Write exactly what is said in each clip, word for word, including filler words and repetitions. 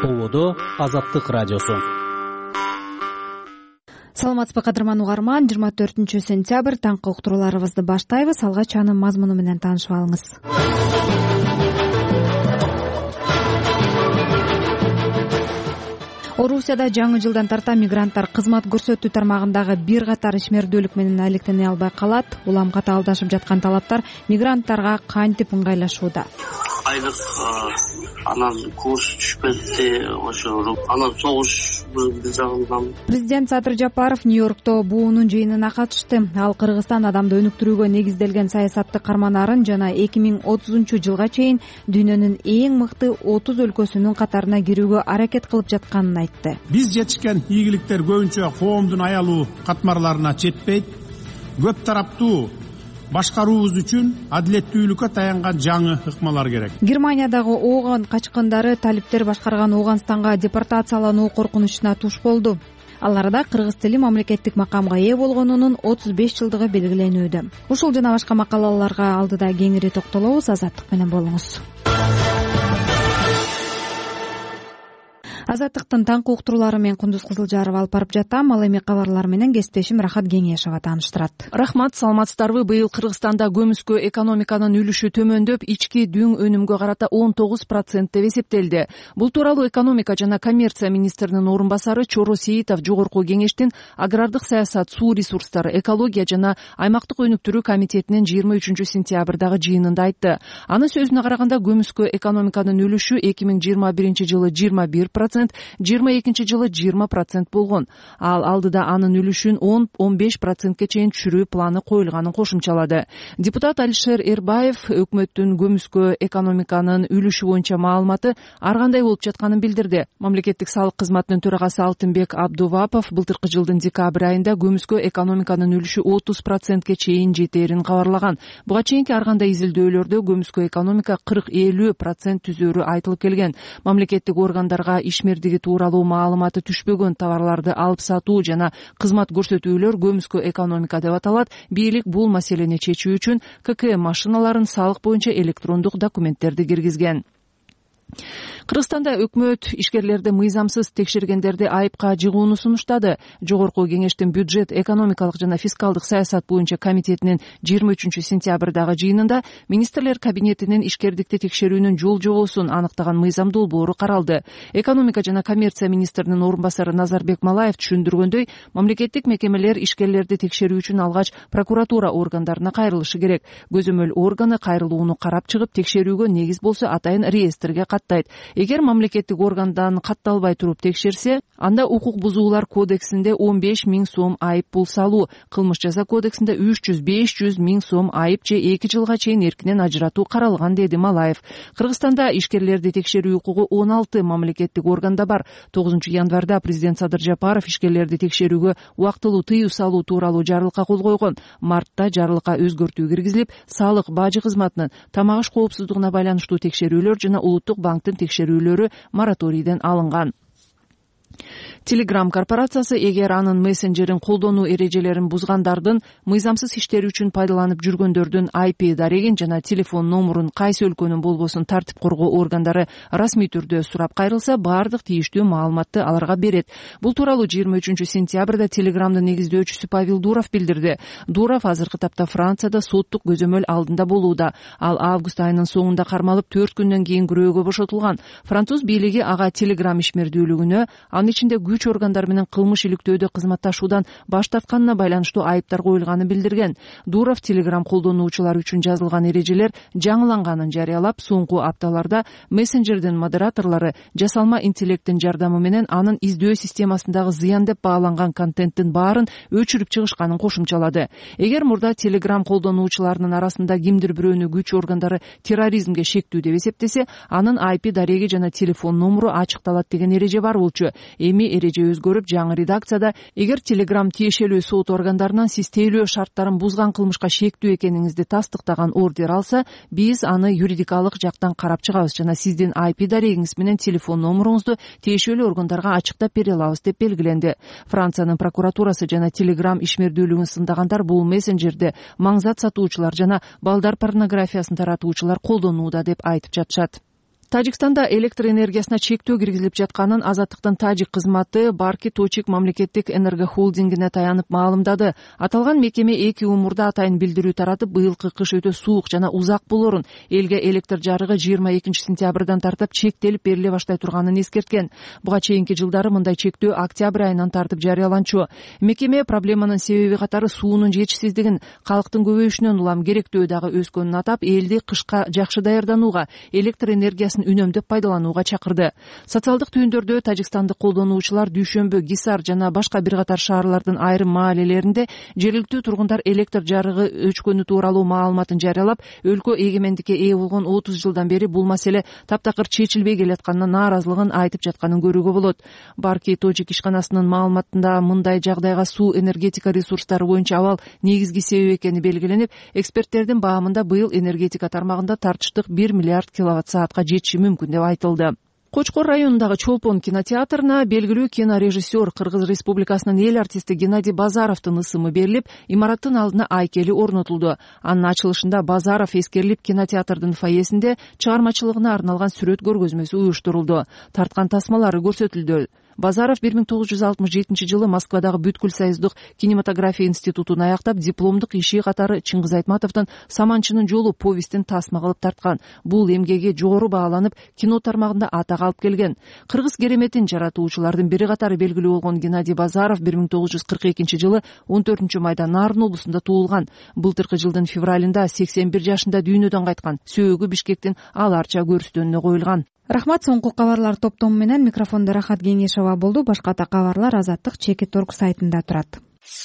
Ободо Азаттык радиосу. Саламатсызбы кадырман угарман, жыйырма төртүнчү сентябрь таңкы уктурууларыбызды баштайбыз. Алгач анын мазмуну менен таанышып алыңыз. Орусияда жаңы жылдан тарта мигранттар кызмат көрсөтүү тармагындагы бир катар ишмердүүлүк менен алектене албай калат. Уламга таалдашып жаткан талаптар мигранттарга кантип ыңгайлашууда? Айлык анан курс түшпөдү, ошо анан согуш биз жагынан. Президент Садыр Жапаров Нью-Йоркто буунун жыйынына катышты. Ал Кыргызстан адамды өнүктүрүүгө негизделген саясатты карманарын жана эки миң отузунчу жылга чейин дүйнөнүн эң мыкты отуз өлкөсүнүн катарына кирүүгө аракет кылып жатканын айтты. Биз жетишкен ийгиликтер көбүнчө коомдун аялуу катмарларына жетпейт. Көп тараптуу башкаруубуз үчүн адилеттүүлүккө таянган жаңы ыкмалар керек. Германиядагы ооган качкындары талиптер башкарган Ооганстанга депортациялануу коркунучуна туш болду. Аларда кыргыз тили мамлекеттик макамга ээ болгонунун отуз беш жылдыгы белгиленүүдө. Ушул жана башка макалаларга алдыда кеңири токтолобуз. Азаттык менен болуңуз. Азаттыктын таңкы уктуруулары менен Кундуз Кызылжарова алып барып жатам. Ал эми кабарлар менен кесиптешим Рахат Кеңешова тааныштырат. Рахмат, саламатсыздарбы? Быйыл Кыргызстанда көмүскө экономиканын үлүшү төмөндөп, ички дүң өнүмгө карата он тогуз процент деп эсептелди. Бул тууралуу экономика жана коммерция министринин орун басары Чоро Сейитов жогорку кеңештин агрардык саясат, суу ресурстары, экология жана аймактык өнүктүрүү комитетинин жыйырма үчүнчү сентябрдагы жыйынында айтты. Анын сөзүнө караганда, көмүскө экономиканын үлүшү эки миң жыйырма биринчи жылы жыйырма бир процент, жыйырма экинчи жылы жыйырма процент болгон. Ал алдыда анын үлүшүн он — он беш процентке чейин түшүрүү планы коюлганын кошумчалады. Депутат Алишер Эрбаев өкмөттүн көмүскө экономиканын үлүшү боюнча маалыматы ар кандай болуп жатканын билдирди. Мамлекеттик салык кызматынын төрагасы Алтынбек Абдувапов былтыркы жылдын декабрь айында көмүскө экономиканын үлүшү отуз процентке чейин жетээрин кабарлаган. Буга чейинки ар кандай изилдөөлөрдө көмүскө экономика кырк — элүү процент түзөөрү айтылып келген. Мамлекеттик органдарга ишмердиги тууралуу маалыматы түшпөгөн товарларды алып сатуу жана кызмат көрсөтүүлөр көмүскө экономика деп аталат. Бийлик бул маселени чечүү үчүн ККМ машиналарын салык боюнча электрондук документтерди киргизген. Кыргызстанда өкмөт ишкерлерди мыйзамсыз текшергендерди айыпка жыгууну сунуштады. Жогорку кеңештин бюджет, экономикалык жана фискалдык саясат боюнча комитетинин жыйырма үчүнчү сентябрдагы жыйынында министрлер кабинетинин ишкердикти текшерүүнүн жол жобосун аныктаган мыйзам долбоору каралды. Экономика жана коммерция министринин орун басары Назарбек Малаев түшүндүргөндөй, мамлекеттик мекемелер ишкерлерди текшерүү үчүн алгач прокуратура органдарына кайрылышы керек. Көзөмөл органы кайрылууну карап чыгып, текшерүүгө негиз болсо атайын реестрге каттайт. Эгер мамлекеттик органдан катталбай туруп текшерсе, анда укук бузуулар кодексинде он беш миң сом айып пул салуу, кылмыш жаза кодексинде үч жүз — беш жүз миң сом айып же эки жылга чейин эркинен ажыратуу каралган, деди Малаев. Кыргызстанда ишкерлерди текшерүү укугу он алты мамлекеттик органда бар. тогузунчу январда президент Садыр Жапаров ишкерлерди текшерүүгө убактылуу тыюу салуу тууралуу жарлыкка кол койгон. Мартта жарлыкка өзгөртүү киргизилип, салык, бажы кызматынын, тамак аш коопсуздугуна байланыштуу текшерүүлөр жана улуттук банктын текшерүүлөрү мораторийден алынган. Telegram корпорациясы эгер анын мессенджерин колдонуу эрежелерин бузгандардын, мыйзамсыз иштери үчүн пайдаланып жүргөндөрдүн ай пи дарегин жана телефон номурун кайсы өлкөнүн болбосун тартип коргоо органдары расмий түрдө сурап кайрылса, баардык тийиштүү маалыматты аларга берет. Бул тууралуу жыйырма үчүнчү сентябрда Telegramдын негиздөөчүсү Павел Дуров билдирди. Дуров азыркы тапта Францияда соттук көзөмөл алдында болууда. Ал август айынын соңунда кармалып, төрт күндөн кийин күрөөгө бошотулган. Француз бийлиги ага Telegram ишмердүүлүгүнө, анын ичинде күч органдары менен кылмыш иликтөөдө кызматташуудан баш тартканына байланыштуу айыптар коюлганын билдирген. Дуров Telegram колдонуучулар үчүн жазылган эрежелер жаңыланганын жарыялап, соңку апталарда мессенджердин модераторлору жасалма интеллекттин жардамы менен анын издөө системасындагы зыян деп бааланган контенттин баарын өчүрүп чыгышканын кошумчалады. Эгер мурда Telegram колдонуучуларынын арасында кимдир бирөөнү күч органдары терроризмге шектүү деп эсептесе, анын ай пи дареги жана телефон номуру ачыкталат деген эреже бар болчу. Эми эреже өзгөрүп, жаңы редакцияда эгер Telegram тиешелүү сот органдарынан сиз тейлөө шарттарын бузган кылмышка шектүү экениңизди тастыктаган ордер алса, биз аны юридикалык жактан карап чыгабыз жана сиздин ай пи дарегиңиз менен телефон номуруңузду тиешелүү органдарга ачыктап бере алабыз деп белгиленди. Франциянын прокуратурасы жана Telegram ишмердүүлүгүн сындагандар бул мессенджерди маңзат сатуучулар жана балдар порнографиясын таратуучулар колдонууда деп айтып жатышат. Тажикстанда электр энергиясына чектөө киргизилип жатканын Азаттыктын тажик кызматы Барки Точик мамлекеттик энергохолдингине таянып маалымдады. Аталган мекеме эки умурда атайын билдирүү таратып, быйылкы кыш өтө суук жана узак болорун, элге электр жарыгы жыйырма экинчи сентябрдан тартып чектелип бериле баштай турганын эскерткен. Буга чейинки жылдары мындай чектөө октябрь айынан тартып жарыяланчу. Мекеме проблеманын себеби катары суунун жетишсиздигин, калктын көбөйүшүнөн улам керектөө дагы өскөнүн атап, элди кышка жакшы даярданууга, электр энергиясын үнөмдөп пайдаланууга чакырды. Социалдык түйүндөрдө тажикстандык колдонуучулар Дүйшөмбү, Гисар жана башка бир катар шаарлардын айрым маалелеринде жергиликтүү тургундар электр жарыгы өчкөнү тууралуу маалыматын жарыялап, өлкө эгемендикке ээ болгон отуз жылдан бери бул маселе таптакыр чечилбей келатканына нааразылыгын айтып жатканын көрүүгө болот. Барки Точик ишканасынын маалыматында мындай жагдайга суу энергетика ресурстары боюнча абал негизги себеп экени белгиленип, эксперттердин баамында быйыл энергетика тармагында тартыштык бир миллиард киловатт саатка жетиши мүмкүн деп айтылды. Кочкор районундагы Чолпон кинотеатрына белгилүү кинорежиссер, Кыргыз Республикасынын эл артисти Геннадий Базаровдун ысымы берилип, имараттын алдына айкели орнотулду. Анын ачылышында Базаров эскерилип, кинотеатрдын фойесинде чыгармачылыгына арналган сүрөт көргөзмөсү уюштурулду. Тарткан тасмалары көрсөтүлдү. Базаров бир миң тогуз жүз алтымыш жетинчи жылы Москвадагы Бүткүл союздук кинематография институтун аяктап, дипломдук иши катары Чыңгыз Айтматовдун Саманчынын жолу повестин тасма кылып тарткан. Бул эмгеги жогору бааланып, кино тармагында атак алып келген. Кыргыз кереметин жаратуучулардын бири катары белгилүү болгон Геннадий Базаров бир миң тогуз жүз кырк экинчи жылы он төртүнчү майда Нарын облусунда туулган. Былтыркы жылдын февралында сексен бир жашында дүйнөдөн кайткан. Сөөгү Бишкектин Аларча көрүстөнүнө коюлган. Рахмат. Соңку кабарлар топтому менен микрофондо Рахат Кеңешова болду. Башка да кабарлар Азаттык чекит орг сайтында турат.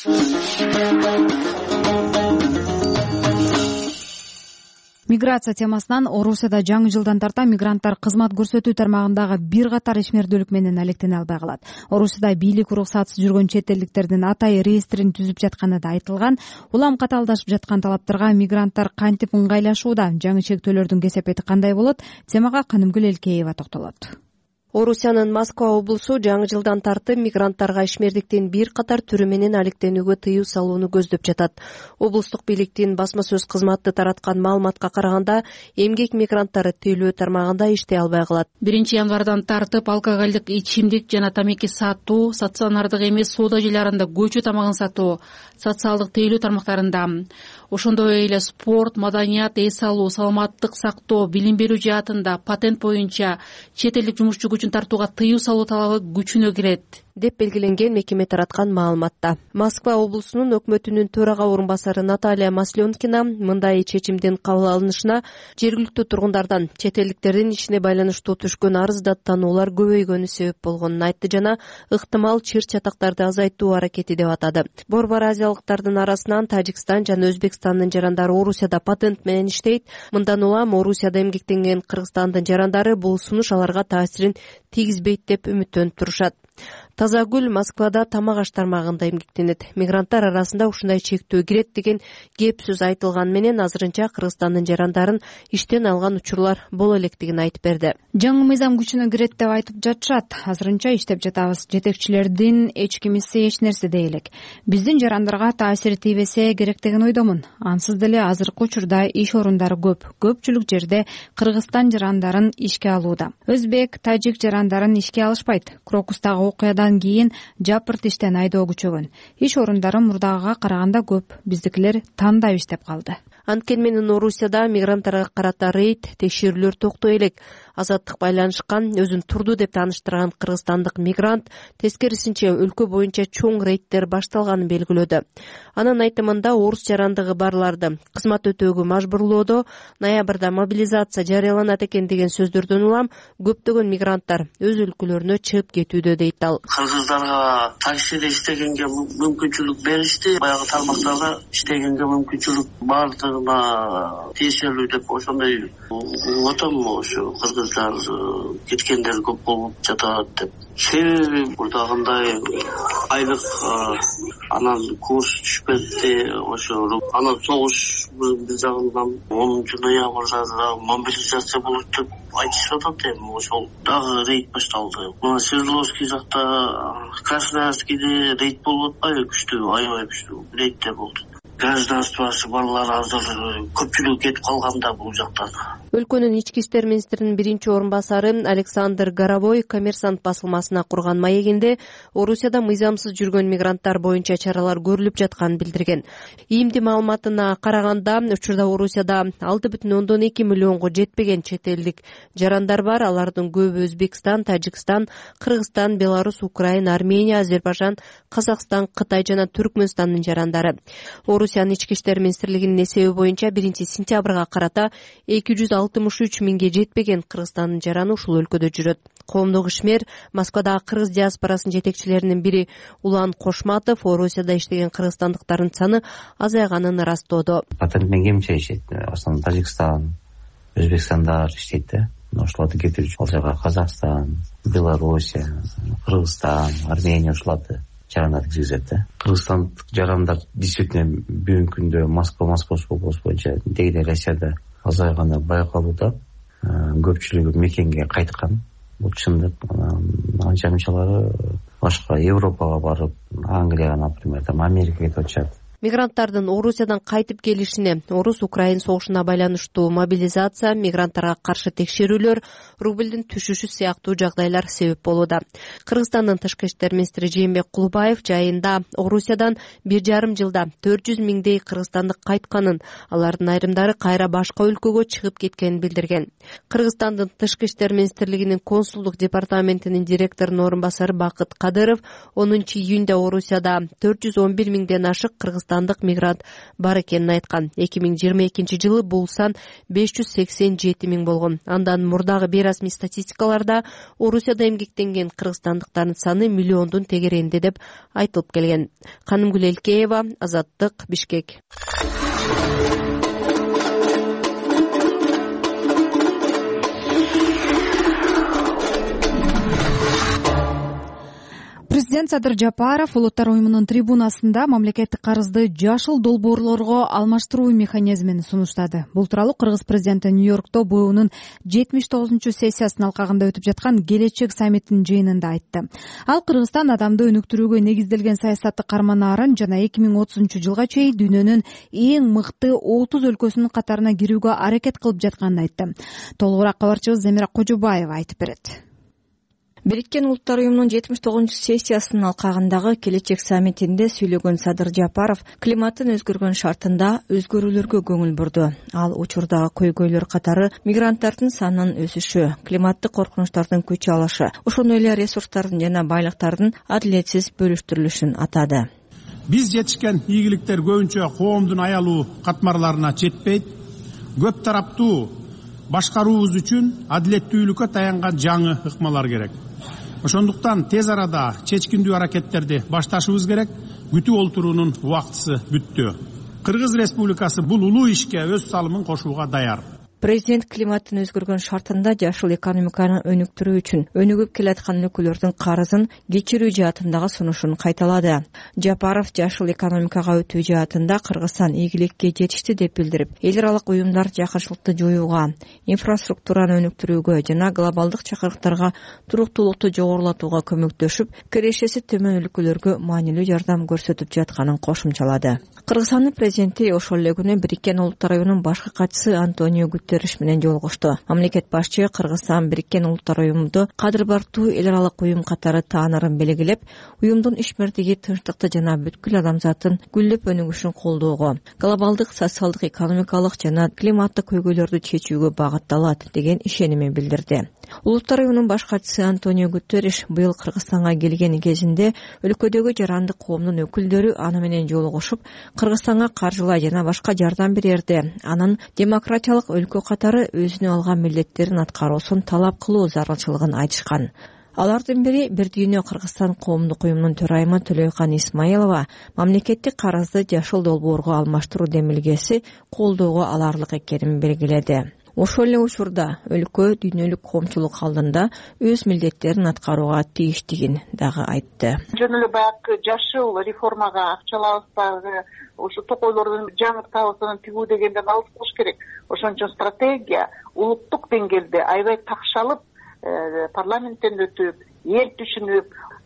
Миграция темасынан Орусияда жаңы жылдан тарта мигранттар кызмат көрсөтүү тармагындагы бир катар ишмердүүлүк менен алектене албай калат. Орусияда бийлик уруксатсыз жүргөн чет элдиктердин атайы реестрин түзүп жатканы да айтылган. Улам катаалдашып жаткан талаптарга мигранттар кантип ыңгайлашууда, жаңы чектөөлөрдүн кесепети кандай болот? Темага Канымгүл Элкеева токтолот. Орусиянын Москва облусу жаңы жылдан тартып мигранттарга ишмердиктин бир катар түрү менен алектенүүгө тыюу салууну көздөп жатат. Облустук бийликтин басма сөз кызматы тараткан маалыматка караганда, эмгек мигранттары тыюлоо тармагында иштей албай калат. биринчи январдан тартып алкоголдук ичимдик жана тамеки сатуу, стационардык эмес соода жайларында көчө тамагын сатуу, социалдык тыюлоо тармактарында, ошондой эле спорт, маданият, эс алуу, саламаттык сактоо, билим берүү жаатында, патент боюнча чет элдик жумушчу күчүн тартууга тыюу салуу талабы күчүнө кирет деп белгиленген мекеме тараткан маалыматта. Москва облусунун өкмөтүнүн төрага орун басары Наталья Масленкина мындай чечимдин кабыл алынышына жергиликтүү тургундардан чет элдиктердин ишине байланыштуу түшкөн арыз даттануулар көбөйгөнү себеп болгонун айтты жана ыктымал чыр чатактарды азайтуу аракети деп атады. Борбор азиялыктардын арасынан Тажикстан жана Өзбекстандын жарандары Орусияда патент менен иштейт. Мындан улам Орусияда эмгектенген Кыргызстандын жарандары бул сунуш аларга таасирин тийгизбейт деп үмүттөнүп турушат. Тазагүл Москвада тамак аш тармагында эмгектенет. Мигранттар арасында ушундай чектөө кирет деген кеп сөз айтылган менен азырынча Кыргызстандын жарандарын иштен алган учурлар боло электигин айтып берди. Жаңы мыйзам күчүнө кирет деп айтып жатышат. Азырынча иштеп жатабыз. Жетекчилердин эч кимиси эч нерсе дей элек. Биздин жарандарга таасири тийбесе керек деген ойдомун. Ансыз деле азыркы учурда иш орундары көп. Көпчүлүк жерде Кыргызстан жарандарын ишке алууда. Өзбек, тажик жарандарын ишке алышпайт. Крокустагы окуядан кийин жапырт иштен айдоо күчөгөн. Иш орундары мурдагыга караганда көп. Биздикилер тандап иштеп калды. Анткени менен Орусияда мигранттарга карата рейд, текшерүүлөр токтой элек. Азаттык байланышкан, өзүн турду деп тааныштырган кыргызстандык мигрант тескерисинче өлкө боюнча чоң рейдтер башталганын белгилөөдө. Анын айтымында орус жарандыгы барларды кызмат өтөөгө мажбурлоодо ноябрда мобилизация жарыяланат экен деген сөздөрдөн улам көптөгөн мигранттар өз өлкөлөрүнө чыгып кетүүдө дейт ал. Кыргыздарга таксиде иштегенге мүмкүнчүлүк беришти, баягы тармактарда иштегенге мүмкүнчүлүк бардыгына тиешелүү деп ошондой отом ошо кыргыз кеткендер көп болуп жатат деп. Себеби бурдагындай айлык анан курс түшпөдү, ошо анан согуш бир жагынан онунчу ноябрда мобилизация болот деп айтышып атат. Эми ошол дагы рейд башталды. Мына Свердловский жакта, Красноярскийде рейд болуп атпайбы, күчтүү, аябай күчтүү рейдтер болду. Гражданствосы балалар азыр көпчүлүк кетип калганда бул жактан. Өлкөнүн ички иштер министринин биринчи орун басары Александр Горовой Коммерсант басылмасына курган маегинде Орусияда мыйзамсыз жүргөн мигранттар боюнча чаралар көрүлүп жатканын билдирген. ИИМдин маалыматына караганда учурда Орусияда алты бүтүн ондон эки миллионго жетпеген чет элдик жарандар бар. Алардын көбү Өзбекстан, Тажикстан, Кыргызстан, Беларусь, Украина, Армения, Азербайжан, Казакстан, Кытай жана Түркмөнстандын жарандары. Орусиянын ички иштер министрлигинин эсеби боюнча биринчи сентябрга карата эки жүз алтымыш үч миңге жетпеген Кыргызстандын жараны ушул өлкөдө жүрөт. Коомдук ишмер Москвадагы кыргыз диаспорасынын жетекчилеринин бири Улан Кошматов Орусияда иштеген кыргызстандыктардын саны азайганын ырастоодо. Патентмен кемче ишет. Основном Тажикстан, Өзбекстандар иштейт да. Ошолорду кетирип, ал жака Казакстан, Белоруссия, Кыргызстан, Армения ошолорду жарандарды киргизет да. Кыргызстандык жарандар действительно бүгүнкү күндө Москва, Московский область боюнча дегеле Россияда азайганы байкалууда. Көпчүлүгү мекенге кайткан. Бул чындык. Анча мынчалары башка Европага барып, Англияга, например, там Америкага кетип атышат. Мигранттардын Орусиядан кайтып келишине Орус-Украин согушуна байланыштуу мобилизация, мигранттарга каршы текшерүүлөр, рубльдин түшүшү сыяктуу жагдайлар себеп болууда. Кыргызстандын тышкы иштер министри Жээнбек Кулубаев жайында Орусиядан бир жарым жылда төрт жүз миңдей кыргызстандык кайтканын, алардын айрымдары кайра башка өлкөгө чыгып кеткенин билдирген. Кыргызстандын тышкы иштер министрлигинин консулдук департаментинин директорунун орун басары Бакыт Кадыров онунчу июнда Орусияда төрт жүз он бир миңден ашык кыргыз Кыргызстандык мигрант бар экенин айткан. эки миң жыйырма экинчи жылы бул сан беш жүз сексен жети миң болгон. Андан мурдагы бейрасмий статистикаларда Орусияда эмгектенген кыргызстандыктардын саны миллиондун тегерегинде деп айтылып келген. Канымгүл Элкеева, Азаттык, Бишкек. Президент Садыр Жапаров улуттар уюмунун трибунасында мамлекеттик карызды жашыл долбоорлорго алмаштыруу механизмин сунуштады. Бул тууралуу Кыргыз президенти Нью-Йоркто буунун жетимиш тогузунчу сессиясынын алкагында өтүп жаткан Келечек саммитинин жыйынында айтты. Ал Кыргызстан адамды өнүктүрүүгө негизделген саясатты карманаарын жана эки миң отузунчу жылга чейин дүйнөнүн эң мыкты отуз өлкөсүнүн катарына кирүүгө аракет кылып жатканын айтты. Толугураак кабарчыбыз Замира Кожобаева айтып берет. Бириккен Улуттар уюмунун жетимиш тогузунчу сессиясынын алкагындагы Келечек саммитинде сүйлөгөн Садыр Жапаров климаттын өзгөргөн шартында өзгөрүүлөргө көңүл бурду. Ал учурдагы көйгөйлөр катары мигранттардын санынын өсүшү, климаттык коркунучтардын күч алышы, ошондой эле ресурстардын жана байлыктардын адилетсиз бөлүштүрүлүшүн атады. Биз жетишкен ийгиликтер көбүнчө коомдун аялуу катмарларына жетпейт. Көп тараптуу башкаруубуз үчүн адилеттүүлүккө таянган жаңы ыкмалар керек. Ошондуктан тез арада чечкиндүү аракеттерди башташыбыз керек. Күтүп олтуруунун убактысы бүттү. Кыргыз Республикасы бул улуу ишке өз салымын кошууга даяр. Президент климаттын өзгөргөн шартында жашыл экономиканы өнүктүрүү үчүн өнүгүп келаткан өлкөлөрдүн карызын кечирүү жаатындагы сунушун кайталады. Жапаров жашыл экономикага өтүү жаатында Кыргызстан ийгиликке жетишти деп билдирип, эл аралык уюмдар жакынчылыкты жоюуга, инфраструктураны өнүктүрүүгө жана глобалдык чакырыктарга туруктуулукту жогорулатууга көмөктөшүп, кирешеси төмөн өлкөлөргө маанилүү жардам көрсөтүп жатканын кошумчалады. Кыргызстандын президенти ошол эле күнү Бириккен Улуттар уюмунун башкы катчысы Антонио Гутерриш менен жолугушту. Мамлекет башчы Кыргызстан Бириккен Улуттар уюмунду кадыр бартуу эл аралык уюм катары таанырын белгилеп, уюмдун ишмердиги тынчтыкты жана бүткүл адамзаттын гүлдөп өнүгүшүн колдоого, глобалдык социалдык, экономикалык жана климаттык көйгөйлөрдү чечүүгө багытталат деген ишенимин билдирди. Улуттар уюмунун баш катчысы Антонио Гутерриш быйыл Кыргызстанга келген кезинде өлкөдөгү жарандык коомдун өкүлдөрү аны менен жолугушуп, Кыргызстанга каржылай жана башка жардам берерди. Анын демократиялык өлкө катары өзүнө алган милдеттерин аткаруусун талап кылуу зарылчылыгын айтышкан. Алардын бири Бир дүйнө Кыргызстан коомдук уюмунун төрайымы Төлөйкан Исмаилова мамлекеттик карызды жашыл долбоорго алмаштыруу демилгеси колдоого аларлык экенин белгиледи. Ошол эле учурда өлкө дүйнөлүк коомчулук алдында өз милдеттерин аткарууга тийиштигин дагы айтты. Жөн эле баягы жашыл реформага акчалабызды ошо токойлордун жаңыртабызын тигүү дегенден алыс болуш керек. Ошон үчүн стратегия улуттук деңгээлде аябай такшалып, парламенттен өтүп, эл түшүнүп,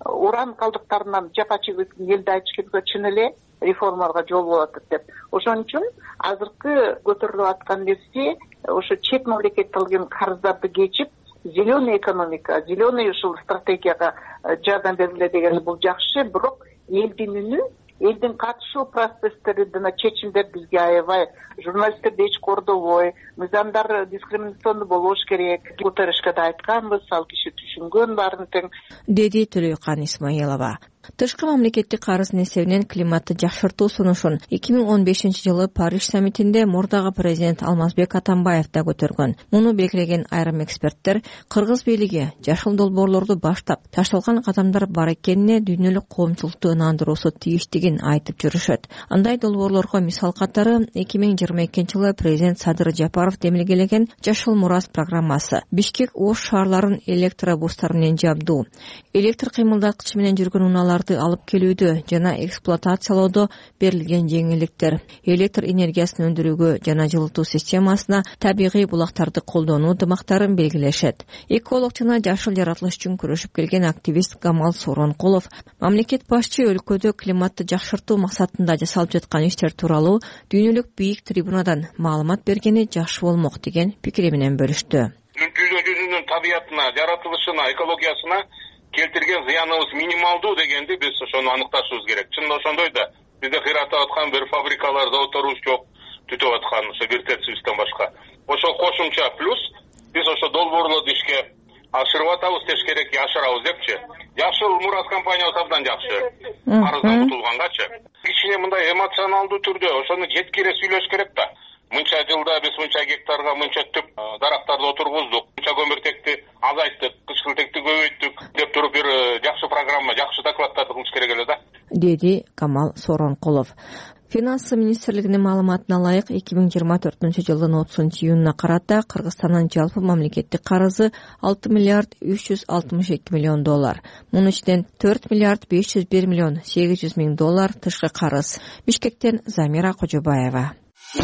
уран калдыктарынан жапа чегип элди айтышкенге чын эле реформаларга жол болот деп. Ошон үчүн азыркы көтөрүлүп аткан нерсе ошо чет мамлекет алган карыздарды кечип, зеленый экономика, зеленый ушул стратегияга жардам бергиле деген бул жакшы, бирок элдин үнү, элдин катышуу процесстерине чечимдер бизге аябай, журналисттерди эч кордобой, мыйзамдар дискриминациондуу болбош керек. Көтөрүшкө да айтканбыз, ал киши түшүнгөн баарын тең, деди Төлөйкан Исмаилова. Тышкы мамлекеттик карыздын эсебинен климатты жакшыртуу сунушун эки миң он бешинчи жылы Париж саммитинде мурдагы президент Алмазбек Атамбаев да көтөргөн. Муну белгилеген айрым эксперттер кыргыз бийлиги жашыл долбоорлорду баштап, ташталган кадамдар бар экенине дүйнөлүк коомчулукту ынандыруусу тийиштигин айтып жүрүшөт. Андай долбоорлорго мисал катары эки миң жыйырма экинчи жылы президент Садыр Жапаров демилгелеген Жашыл Мурас программасы, Бишкек Ош шаарларын электробустар менен жабдуу, электр кыймылдаткыч менен жүргөн унаалар алып келүүдө жана эксплуатациялоодо берилген жеңилдиктер, электр энергиясын өндүрүүгө жана жылытуу системасына табигый булактарды колдонуу ынтымактарын белгилешет. Эколог жана жашыл жаратылыш үчүн күрөшүп келген активист Камал Соронкулов мамлекет башчы өлкөдө климатты жакшыртуу максатында жасалып жаткан иштер тууралуу дүйнөлүк бийик трибунадан маалымат бергени жакшы болмок деген пикири менен бөлүштү. Жүзүнүн табиятына, жаратылышына, экологиясына келтирген зыяныбыз минималдуу дегенди биз ошону аныкташыбыз керек. Чынында ошондой да бизде кыйратып аткан бир фабрикалар, заводторубуз жок, түтүп аткан ошо вертецибизден башка. Ошо кошумча плюс биз ошо долбоорлорду ишке ашырып атабыз, деш керек, ашырабыз депчи. Жашыл Мурас компаниясы абдан жакшы. Карыздан кутулгангачы. Кичине мындай эмоционалдуу түрдө ошону жеткире сүйлөш керек да. Мынча жылда биз мынча гектарга мынча түп дарактарды отургуздук, мынча көмүртекти азайттык, кычкылтекти көбөйттүк деп туруп бир жакшы программа, жакшы докладдарды кылыш керек эле да, деди Камал Соронкулов. Финансы министрлигинин маалыматына ылайык эки миң жыйырма төртүнчү жылдын отузунчу июнуна карата Кыргызстандын жалпы мамлекеттик карызы алты миллиард үч жүз алтымыш эки миллион доллар. Мунун ичинен төрт миллиард беш жүз бир миллион сегиз жүз миң доллар тышкы карыз. Бишкектен Замира Кожобаева.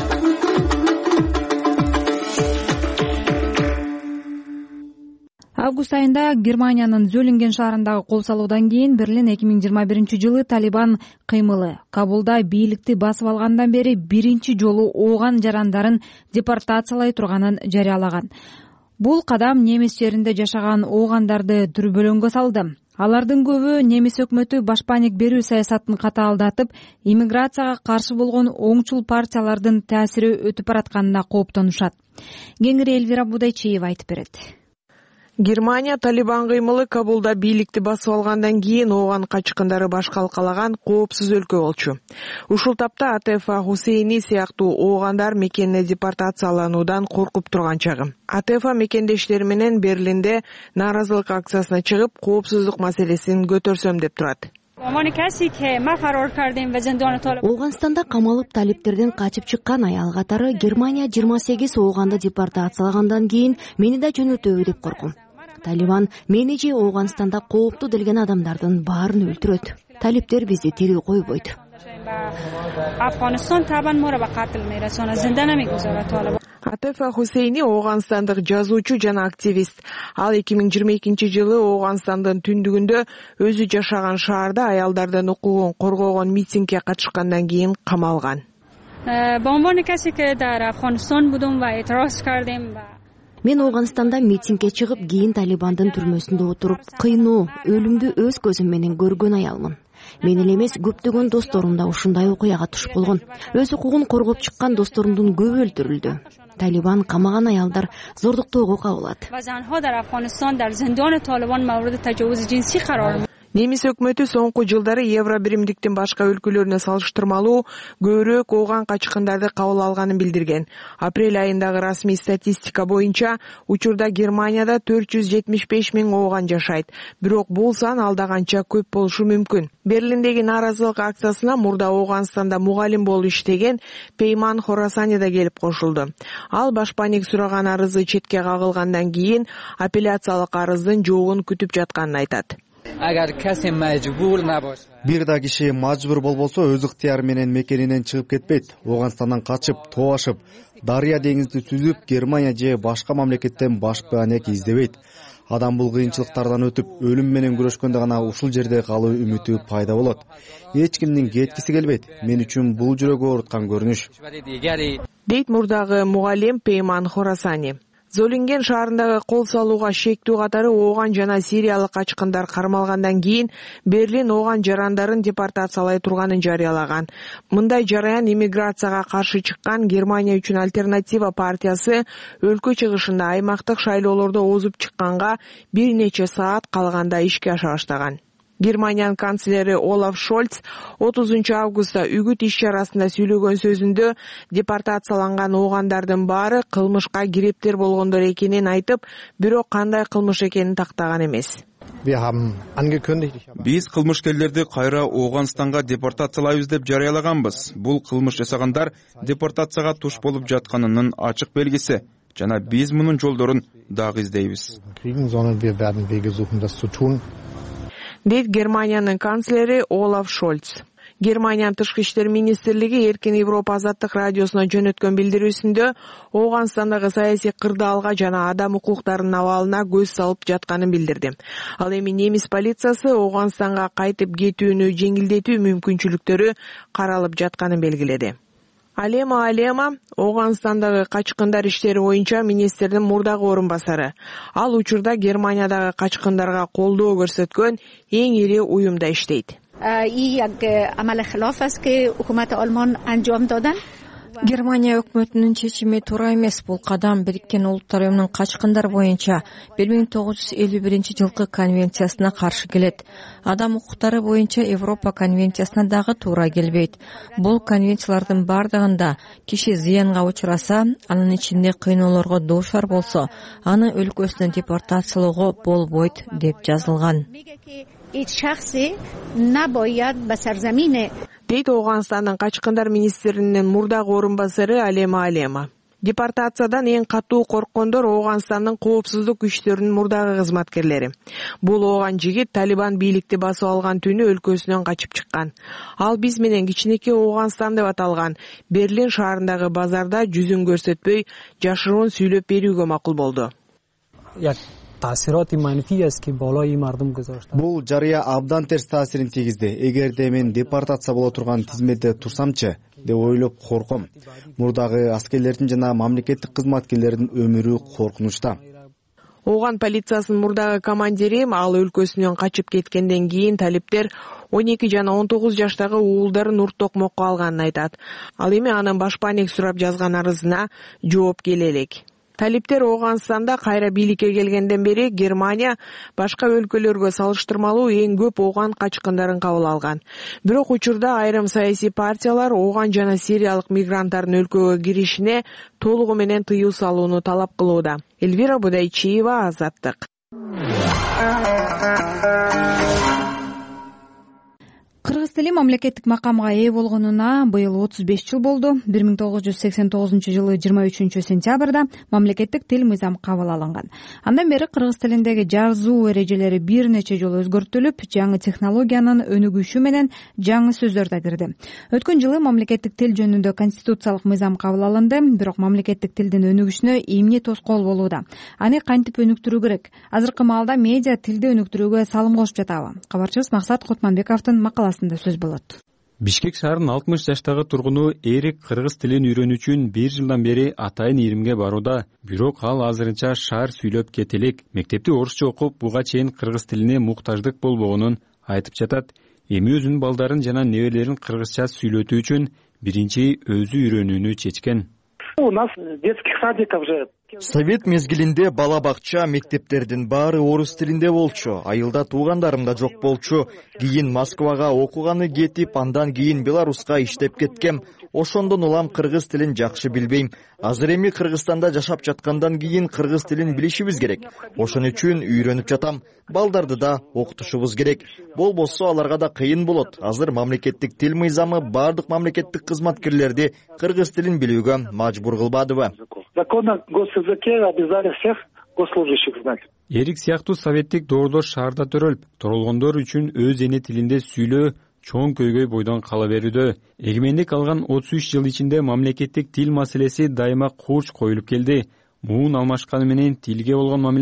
Август айында Германиянын Зөлинген шаарындагы кол салуудан кийин Берлин эки миң жыйырма биринчи жылы Талибан кыймылы Кабулда бийликти басып алгандан бери биринчи жолу ооган жарандарын депортациялай турганын жарыялаган. Бул кадам немис жеринде жашаган оогандарды дүрбөлөңгө салды. Алардын көбү немис өкмөтү башпаник берүү саясатын катаалдатып, иммиграцияга каршы болгон оңчул партиялардын таасири өтүп баратканына кооптонушат. Кеңири Элвира Будайчиева айтып берет. Германия Талибан кыймылы Кабулда бийликти басып алгандан кийин ооган качкындары баш калкалаган коопсуз өлкө болчу. Ушул тапта Атефа Хусейни сыяктуу оогандар мекенине депортациялануудан коркуп турган чагы. Атефа мекендештери менен Берлинде нааразылык акциясына чыгып, коопсуздук маселесин көтөрсөм деп турат. Ооганстанда камалып талиптерден качып чыккан аял катары Германия жыйырма сегиз ооганды депортациялагандан кийин мени да жөнөтөбү деп коркум. Талибан мени же Ооганстанда кооптуу делген адамдардын баарын өлтүрөт. Талиптер бизди тирүү койбойт. Атефа Хусейни Ооганстандык жазуучу жана активист. Ал эки миң жыйырма экинчи жылы Ооганстандын түндүгүндө өзү жашаган шаарда аялдардын укугун коргогон митингге катышкандан кийин камалган. Мен Ооганстанда митингге чыгып, кийин Талибандын түрмөсүндө отуруп, кыйноо, өлүмдү өз көзүм менен көргөн аялмын. Мен эле эмес, көптөгөн досторум да ушундай окуяга туш болгон. Өз укугун коргоп чыккан досторумдун көбү өлтүрүлдү. Талибан камаган аялдар зордуктоого кабылат. Немис өкмөтү соңку жылдары Евро биримдиктин башка өлкөлөрүнө салыштырмалуу көбүрөөк ооган качкындарды кабыл алганын билдирген. Апрель айындагы расмий статистика боюнча учурда Германияда төрт жүз жетимиш беш миң ооган жашайт. Бирок бул сан алдаганча көп болушу мүмкүн. Берлиндеги нааразылык акциясына мурда Ооганстанда мугалим болуп иштеген Пейман Хорасани да келип кошулду. Ал башпаник сураган арызы четке кагылгандан кийин апелляциялык арыздын жообун күтүп жатканын айтат. Бир да киши мажбур болбосо өз ыктыяры менен мекенинен чыгып кетпейт. Ооганстандан качып, тоо ашып, Дарыя деңизди түзүп, Германия же башка мамлекеттен баш баанек издебейт. адам бул кыйынчылыктардан өтүп өлүм менен күрөшкөндө гана ушул жерде калуу үмүтү пайда болот. Эч кимдин кеткиси келбейт. Мен үчүн бул жүрөгү ооруткан көрүнүш, дейт мурдагы мугалим Пейман Хорасани. Золинген шаарындагы кол салууга шектүү катары ооган жана сириялык качкындар кармалгандан кийин Берлин ооган жарандарын депортациялай турганын жарыялаган. Мындай жараян иммиграцияга каршы чыккан Германия үчүн альтернатива партиясы өлкө чыгышында аймактык шайлоолордо озуп чыкканга бир нече саат калганда ишке аша баштаган. Германиянын канцлери Олаф Шольц отузунчу августта үгүт иш-чарасында сүйлөгөн сөзүндө депортацияланган оогандардын баары кылмышка кирептер болгондор экенин айтып, бирок кандай кылмыш экенин тактаган эмес. Биз кылмышкерлерди кайра Ооганстанга депортациялайбыз деп жарыялаганбыз. Бул кылмыш жасагандар депортацияга туш болуп жатканынын ачык белгиси. Жана биз мунун жолдорун дагы издейбиз. дейт Германиянын канцлери Олаф Шольц. Германиянын тышкы иштер министрлиги Эркин Европа азаттык радиосуна жөнөткөн билдирүүсүндө Ооганстандагы саясий кырдаалга жана адам укуктарынын абалына көз салып жатканын билдирди. Ал эми немис полициясы Ооганстанга кайтып кетүүнү жеңилдетүү мүмкүнчүлүктөрү каралып жатканын белгиледи. Алема Алема Ооганстандагы качкындар иштери боюнча министрдин мурдагы орун басары. Ал учурда Германиядагы качкындарга колдоо көрсөткөн эң ири уюмда иштейт. Германия өкмөтүнүн чечими туура эмес. Бул кадам Бириккен Улуттар уюмунун качкындар боюнча бир миң тогуз жүз элүү биринчи жылкы конвенциясына каршы келет. Адам укуктары боюнча Европа конвенциясына дагы туура келбейт. Бул конвенциялардын бардыгында киши зыянга учураса, анын ичинде кыйноолорго дуушар болсо, аны өлкөсүнө депортациялоого болбойт деп жазылган. дейт Ооганстандын качкындар министринин мурдагы орун басары Алема Алема. Депортациядан эң катуу корккондор Ооганстандын коопсуздук күчтөрүнүн мурдагы кызматкерлери. Бул ооган жигит Талибан бийликти басып алган түнү өлкөсүнөн качып чыккан. Ал биз менен кичинекей Ооганстан деп аталган Берлин шаарындагы базарда жүзүн көрсөтпөй жашыруун сүйлөп берүүгө макул болду. Бул жарыя абдан терс таасирин тийгизди. Эгерде мен депортация боло турган тизметте турсамчы деп ойлоп корком. Мурдагы аскерлердин жана мамлекеттик кызматкерлердин өмүрү коркунучта. Ооган полициясынын мурдагы командири ал өлкөсүнөн качып кеткенден кийин талиптер он эки жана он тогуз жаштагы уулдарын урт токмокко алганын айтат. Ал эми анын башпаанек сурап жазган арызына жооп келе элек. Талиптер Ооганстанда кайра бийликке келгенден бери Германия башка өлкөлөргө салыштырмалуу эң көп ооган качкындарын кабыл алган. Бирок учурда айрым саясий партиялар ооган жана сириялык мигранттардын өлкөгө киришине толугу менен тыюу салууну талап кылууда. Эльвира Будайчиева, Азаттык. Кыргыз тили мамлекеттик макамга ээ болгонуна быйыл отуз беш жыл болду. бир миң тогуз жүз сексен тогузунчу жылы жыйырма үчүнчү сентябрда мамлекеттик тил мыйзам кабыл алынган. Андан бери кыргыз тилиндеги жазуу эрежелери бир нече жолу өзгөртүлүп, жаңы технологиянын өнүгүшү менен жаңы сөздөр да кирди. Өткөн жылы мамлекеттик тил жөнүндө конституциялык мыйзам кабыл алынды, бирок мамлекеттик тилдин өнүгүшүнө эмне тоскоол болууда? Аны кантип өнүктүрүү керек? Азыркы маалда медиа тилди өнүктүрүүгө салым кошуп жатабы? Кабарчыбыз Максат Кутманбековдун макаласы сөз болот. Бишкек шаарынын алтымыш жаштагы тургуну Эрик кыргыз тилин үйрөнүү үчүн бир жылдан бери атайын ийримге барууда. Бирок ал азырынча шаар сүйлөп кете элек. Мектепти орусча окуп, буга чейин кыргыз тилине муктаждык болбогонун айтып жатат. Эми өзүнүн балдарын жана неберелерин кыргызча сүйлөтүү үчүн биринчи өзү үйрөнүүнү чечкен. У нас детских садиков же Совет мезгилинде бала бакча, мектептердин баары орус тилинде болчу. Айылда туугандарым да жок болчу. Кийин Москвага окуганы кетип, андан кийин Беларуска иштеп кеткем. Ошондон улам кыргыз тилин жакшы билбейм. Азыр эми Кыргызстанда жашап жаткандан кийин кыргыз тилин билишибиз керек. Ошон үчүн үйрөнүп жатам. Балдарды да окутушубуз керек. Болбосо аларга да кыйын болот. Азыр мамлекеттик тил мыйзамы бардык мамлекеттик кызматкерлерди кыргыз тилин билүүгө мажбур кылбадыбы? Законно госязыке обязали всех госслужащих знать. Эрик сыяктуу советтик доордор шаарда төрөлүп, турулгондор үчүн өз эне тилинде сүйлөө чоң көйгөй бойдон кала берүүдө. Эгемендик алган отуз үч жыл ичинде мамлекеттик тил маселеси дайыма курч коюлуп келди. Муун алмашканы менен тилге болгон мамиле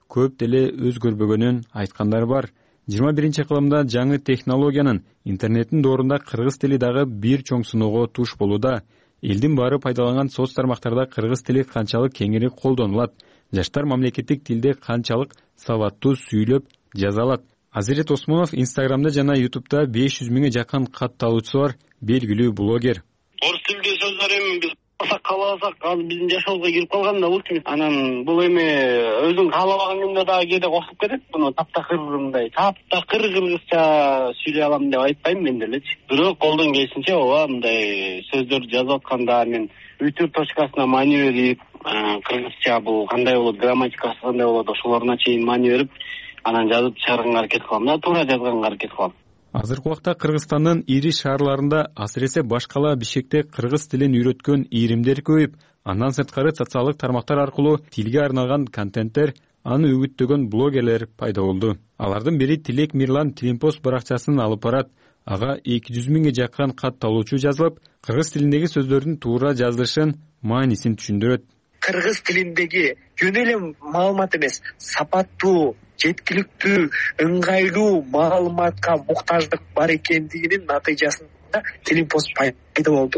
көп деле өзгөрбөгөнүн айткандар бар. жыйырма биринчи кылымда жаңы технологиянын, интернеттин доорунда кыргыз тили дагы бир чоң сыноого туш болууда. Элдин баары пайдаланган соц тармактарда кыргыз тили канчалык кеңири колдонулат, жаштар мамлекеттик тилде канчалык сабаттуу сүйлөп жаза алат. Азирет Осмонов Инстаграмда жана Ютубда беш жүз миңге жакын катталуучусу бар белгилүү блогер. Орус тилдүү сөздөр эми биз каалабасак азыр биздин жашообузга кирип калган да болчу. Анан бул эми өзүң каалабаган күндө дагы кээде кошулуп кетет. Буну таптакыр мындай таптакыр кыргызча сүйлөй алам деп айтпайм мен делечи. Бирок колдон келишинче ооба мындай сөздөрдү жазып атканда мен үтүр точкасына маани берип, кыргызча бул кандай болот, грамматикасы кандай болот, ошолоруна чейин маани берип, анан жазып чыгарганга аракет кылам да, туура жазганга аракет кылам. Азыркы убакта Кыргызстандын ири шаарларында, асыресе Башкала, Бишкекте кыргыз тилин үйрөткөн ийримдер көбөйүп, андан сырткары социалдык тармактар аркылуу тилге арналган контенттер, аны үгүттөгөн блогерлер пайда болду. Алардын бири Тилек Мирлан Тилимпост баракчасын алып барат. Ага эки жүз миңге жакын катталуучу жазылып, кыргыз тилиндеги сөздөрдүн туура жазылышын, маанисин түшүндүрөт. Кыргыз тилиндеги жөн эле маалымат эмес, сапаттуу, жеткиликтүү, ыңгайлуу маалыматка муктаждык бар экендигинин натыйжасында Тилимпост пайда болду.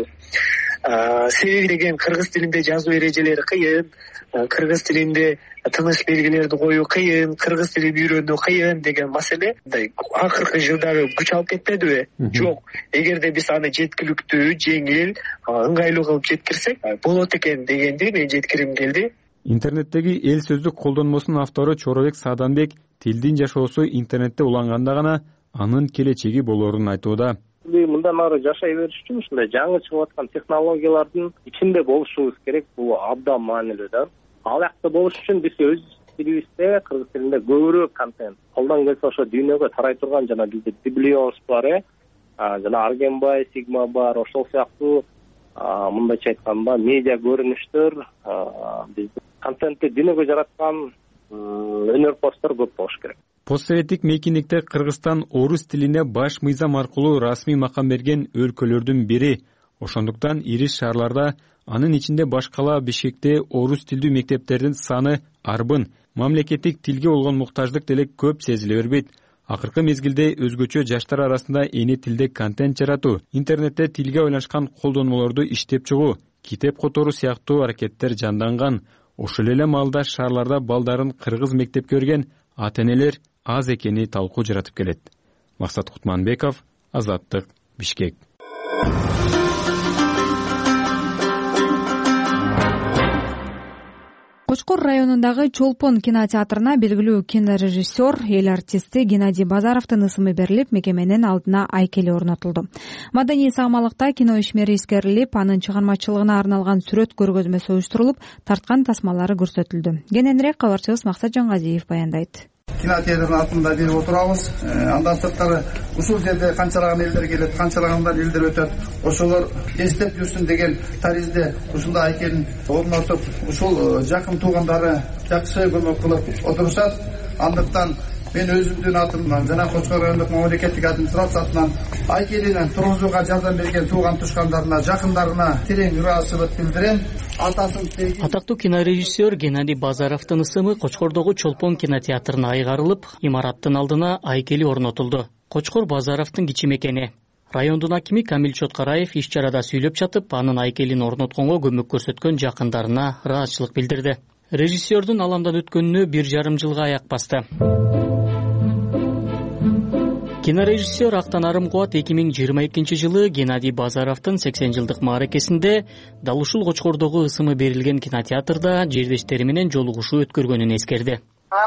Себеби деген кыргыз тилинде жазуу эрежелери кыйын, кыргыз тилинде тыныш белгилерди коюу кыйын, кыргыз тилин үйрөнүү кыйын деген маселе акыркы жылдары күч алып кетпедиби? Жок. Эгерде биз аны жеткиликтүү, жеңил, ыңгайлуу кылып жеткирсек, болот экен дегенди мен жеткирим келди. Интернеттеги эл сөздүк колдонмосунун автору Чоробек Сааданбек тилдин жашоосу интернетте уланганда гана анын келечеги болорун айтууда. Мындан ары жашай бериш үчүн ушундай жаңы чыгып аткан технологиялардын ичинде болушубуз керек. Бул абдан маанилүү да. Ал жакта болуш үчүн биз өз тилибизде, кыргыз тилинде көбүрөөк контент, колдон келсе ошо дүйнөгө тарай турган жана бизде Библиос бар, э, жана Аргенбай, Сигма бар, ошол сыяктуу мындайча айтканда медиа көрүнүштөр, биздин контентти дүйнөгө жараткан өнөрпоздор көп болуш керек. Постсоветтик мейкиндикте Кыргызстан орус тилине баш мыйзам аркылуу расмий макам берген өлкөлөрдүн бири. Ошондуктан ири шаарларда, анын ичинде Башкала, Бишкекте орус тилдүү мектептердин саны арбын, мамлекеттик тилге болгон муктаждык деле көп сезиле бербейт. Акыркы мезгилде өзгөчө жаштар арасында эне тилде контент жаратуу, интернетте тилге байланышкан колдонмолорду иштеп чыгуу, китеп которуу сыяктуу аракеттер жанданган. Ошол эле маалда шаарларда балдарын кыргыз мектепке берген ата-энелер аз экени талкуу жаратып келет. Максат Кутманбеков, Азаттык, Бишкек. Кочкор районундагы Чолпон кинотеатрына белгилүү кинорежиссер, эл артисти Геннадий Базаровдун ысымы берилип, мекеменин алдына айкели орнотулду. Маданий саамалыкта кино ишмери эскерилип, анын чыгармачылыгына арналган сүрөт көргөзмөсү уюштурулуп, тарткан тасмалары көрсөтүлдү. Кененирээк кабарчыбыз Максат Жангазиев баяндайт. Кинотеатрдын атында берип отурабыз. Андан сырткары ушул жерде канчалаган элдер келет, канчалагандан элдер өтөт. Ошолор эстеп жүрсүн деген таризде ушундай айкелин орнотуп, ушул жакын туугандары жакшы көмөк кылып отурушат. Андыктан мен өзүмдүн атымдан жана Кочкор райондук мамлекеттик администрация атынан айкелини тургузууга жардам берген тууган тушкандарына, жакындарына терең ыраазычылык билдирем. Атактуу кинорежиссер Геннадий Базаровдун ысымы Кочкордогу Чолпон кинотеатрына айгарылып, имараттын алдына айкели орнотулду. Кочкор Базаровдун кичи мекени. Райондун акими Камил Чоткараев иш чарада сүйлөп жатып, анын айкелин орнотконго көмөк көрсөткөн жакындарына ыраазычылык билдирди. Режиссердун аламдан өткөнүнө бир жарым жылга аяк басты. Кинорежиссер Актанарым Кубат эки миң жыйырма экинчи жылы Геннадий Базаровдун сексен жылдык мааракесинде дал ушул Кочкордогу ысымы берилген кинотеатрда жердештери менен жолугушуу өткөргөнүн эскерди.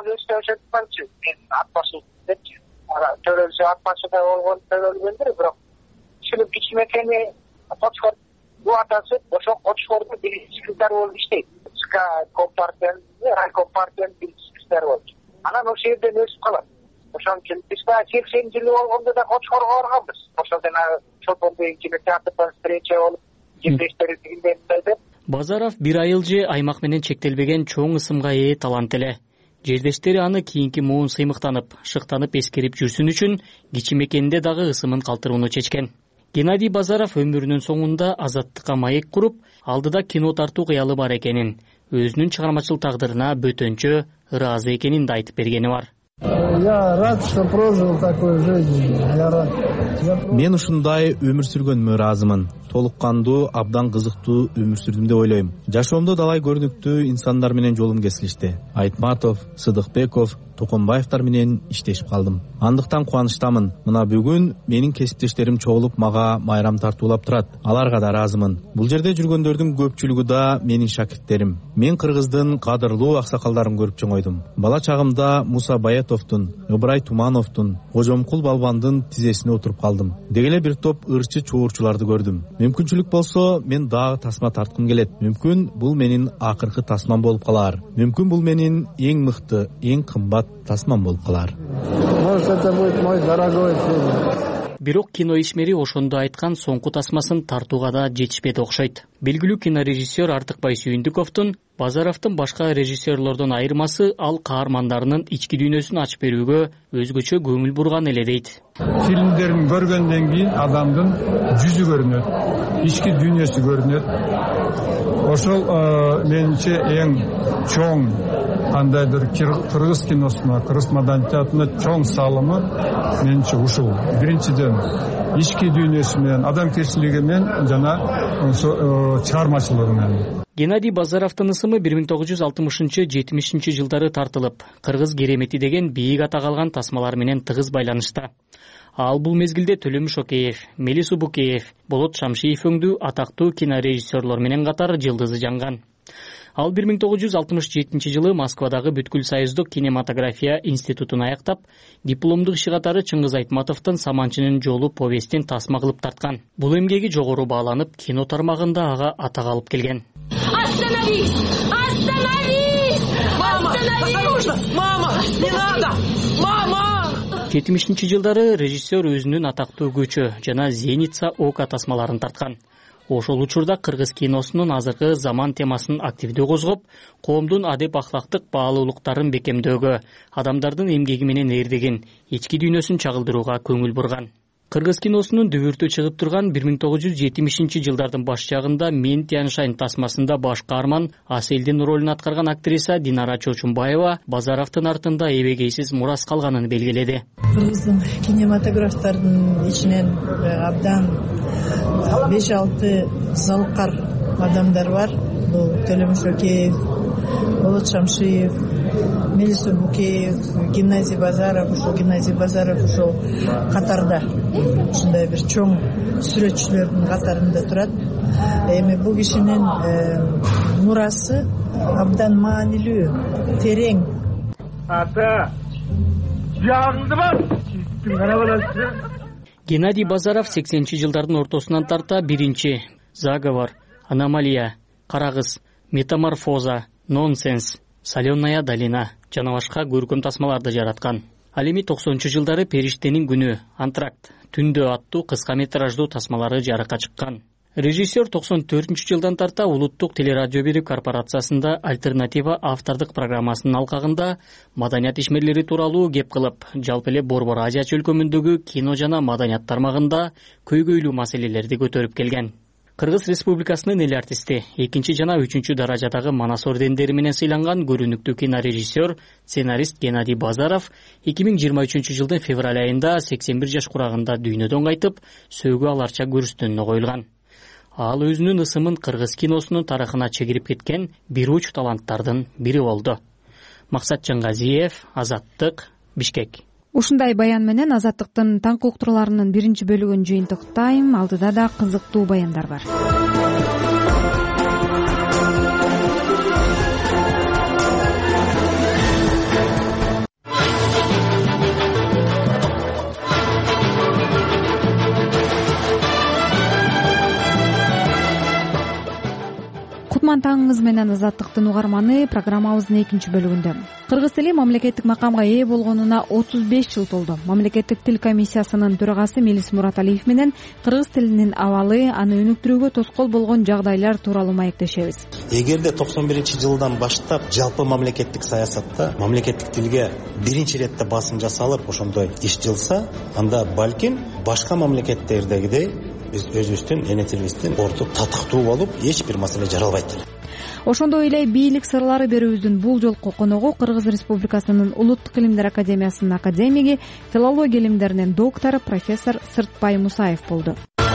Төрөлсө атмашыда болгон төрөлгөндүр, бирок ушул кичи мекени Кочкор бул атасы ошо Кочкордун биринчиликтер болуп иштейт. СК компартиянын, райком партиянын биринчиликтери болуп. Анан ошол жерден өсүп калат. Ошон үчүн биз сексен жылы болгондо да Кочкорго барганбыз. Ошол жана Чолпондогу кинотеатрдан встреча болуп, жердештери тигиндей деп. Базаров бир айыл же аймак менен чектелбеген чоң ысымга ээ талант эле. Жердештери аны кийинки моун сыймыктанып, шыктанып эскерип жүрсүн үчүн кичи мекенинде дагы ысымын калтырууну чечкен. Геннадий Базаров өмүрүнүн соңунда азаттыкка маек куруп, алдыда кино тартуу кыялы бар экенин, өзүнүн чыгармачылык тагдырына бөтөнчө ыраазы экенин да айтып бергени бар. Я рад, что прожил такую жизнь. Я рад. Мен ушундай өмүр сүргөнүмө ыраазымын. Толук кандуу, абдан кызыктуу өмүр сүрдүм деп ойлойм. Жашоомдо далай көрүнүктүү инсандар менен жолум кесилишти. Айтматов, Сыдыкбеков, Токонбаевтар менен иштешип калдым. Андыктан кубанычтамын. Мына бүгүн менин кесиптештерим чогулуп мага майрам тартуулап турат. Аларга да ыраазымын. Бул жерде жүргөндөрдүн көпчүлүгү да менин шакирттерим. Мен Кыргыздын кадырлуу аксакалдарын көрүп чоңойдум. Бала чагымда Муса Баятовдун, Ыбырай Тумановдун, Кожомкул Балбандын тизесине отуруп калдым. Дегеле бир топ ырчы чоорчуларды көрдүм. Мүмкүнчүлүк болсо, мен дагы тасма тарткым келет. Мүмкүн бул менин акыркы тасмам болуп калар. Мүмкүн бул менин эң мыкты, эң кымбат тасмам болуп калар. Может, это будет мой дорогой фильм. Бирок кино ишмери ошондо айткан соңку тасмасын тартууга да жетишпеди окшойт. Белгилүү кинорежиссер Артыкбай Сүйүндүковдун Базаровдун башка режиссерлордон айырмасы ал каармандарынын ички дүйнөсүн ачып берүүгө өзгөчө көңүл бурган эле дейт. Фильмдерин көргөндөн кийин адамдын жүзү көрүнөт, ички дүйнөсү көрүнөт. Ошол менимче эң чоң кандайдыр кыргыз киносуна, кыргыз маданиятына чоң салымы менимче ушул. Биринчиден ички дүйнөсү менен, адамгерчилиги менен жана чыгармачылыгы менен. Геннадий Базаровдун ысымы бир миң тогуз жүз алтымышынчы жетимишинчи жылдары тартылып, Кыргыз керемети деген бийик атак алган тасмалар менен тыгыз байланышта. Ал бул мезгилде Төлөмүш Океев, Мелис Убукеев, Болот Шамшиев өңдүү атактуу кинорежиссерлор менен катар жылдызы жанган. Ал бир миң тогуз жүз алтымыш жетинчи жылы Москвадагы Бүткүл Союздук кинематография институтун аяктап, дипломдук иши катары Чыңгыз Айтматовдун Саманчынын жолу повестин тасма кылып тарткан. Бул эмгеги жогору бааланып, кино тармагында ага атак алып келген. Остановись! Остановись! Мама! Осторожно! Мама! Не надо! Мама! жетимишинчи жылдары режиссер өзүнүн атактуу көчө жана Зеница Ока тасмаларын тарткан. Ошол учурда кыргыз киносунун азыркы заман темасын активдүү козгоп, коомдун адеп ахлактык баалуулуктарын бекемдөөгө, адамдардын эмгеги менен эрдеген, ички дүйнөсүн чагылдырууга көңүл бурган. Кыргыз киносунун дүбүртү чыгып турган бир миң тогуз жүз жетимишинчи жылдардын баш жагында Мен Тяншайн тасмасында баш каарман Аселдин ролун аткарган актриса Динара Чочумбаева Базаровдун артында эбегейсиз мурас калганын белгиледи. Кыргыздын кинематографтардын ичинен абдан беш алты залкар адамдар бар. Бул Төлөмүш Океев, Болот Шамшиев, Мелис Убукеев, Геннадий Базаров, ушул Геннадий Базаров ушул катарда, ушундай бир чоң сүрөтчүлөрдүн катарында турат. Эми бул кишинин мурасы абдан маанилүү, терең. Ата, жагыңды бар. Геннадий Базаров сексенинчи жылдардын ортосунан тарта биринчи Заговор, Аномалия, Карагыз, Метаморфоза, Нонсенс, Соленая долина жана башка көркөм тасмаларды жараткан. Ал эми токсонунчу жылдары Периштенин күнү, Антракт, Түндө аттуу кыска метраждуу тасмалары жарыкка чыккан. Режиссер токсон төртүнчү жылдан тарта Улуттук телерадио берүү корпорациясында альтернатива автордук программасынын алкагында маданият ишмерлери тууралуу кеп кылып, жалпы эле Борбор Азия чөлкөмүндөгү кино жана маданият тармагында көйгөйлүү маселелерди көтөрүп келген. Кыргыз Республикасынын эл артисти, экинчи жана үчүнчү даражадагы Манас ордендери менен сыйланган көрүнүктүү кинорежиссер, сценарист Геннадий Базаров эки миң жыйырма үчүнчү жылдын февраль айында сексен бир жаш курагында дүйнөдөн кайтып, сөөгү аларча көрүстөнүнө коюлган. Ал өзүнүн ысымын кыргыз киносунун тарыхына чегирип кеткен бир уч таланттардын бири болду. Максат Жаңгазиев, Азаттык, Бишкек. Ушундай баян менен Азаттыктын таңкы уктурууларынын биринчи бөлүгүн жыйынтыктайм. Алдыда да кызыктуу баяндар бар. Кутман таңыңыз менен Азаттыктын угарманы программабыздын экинчи бөлүгүндө. Кыргыз тили мамлекеттик макамга ээ болгонуна отуз беш жыл толду. Мамлекеттик тил комиссиясынын төрагасы Мелис Мураталиев менен кыргыз тилинин абалы, аны өнүктүрүүгө тоскоол болгон жагдайлар тууралуу маектешебиз. Эгерде токсон биринчи жылдан баштап жалпы мамлекеттик саясатта мамлекеттик тилге биринчи иретте басым жасалып, ошондой иш жылса, анда балким башка мамлекеттердегидей биз өзүбүздүн эне тилибиздин орду татыктуу болуп эч бир маселе жаралбайт. Ошондой эле бийлик сырлары берүүбүздүн бул жолку коногу Кыргыз Республикасынын Улуттук илимдер академиясынын академиги, филология илимдеринин доктору профессор Сыртбай Мусаев болду.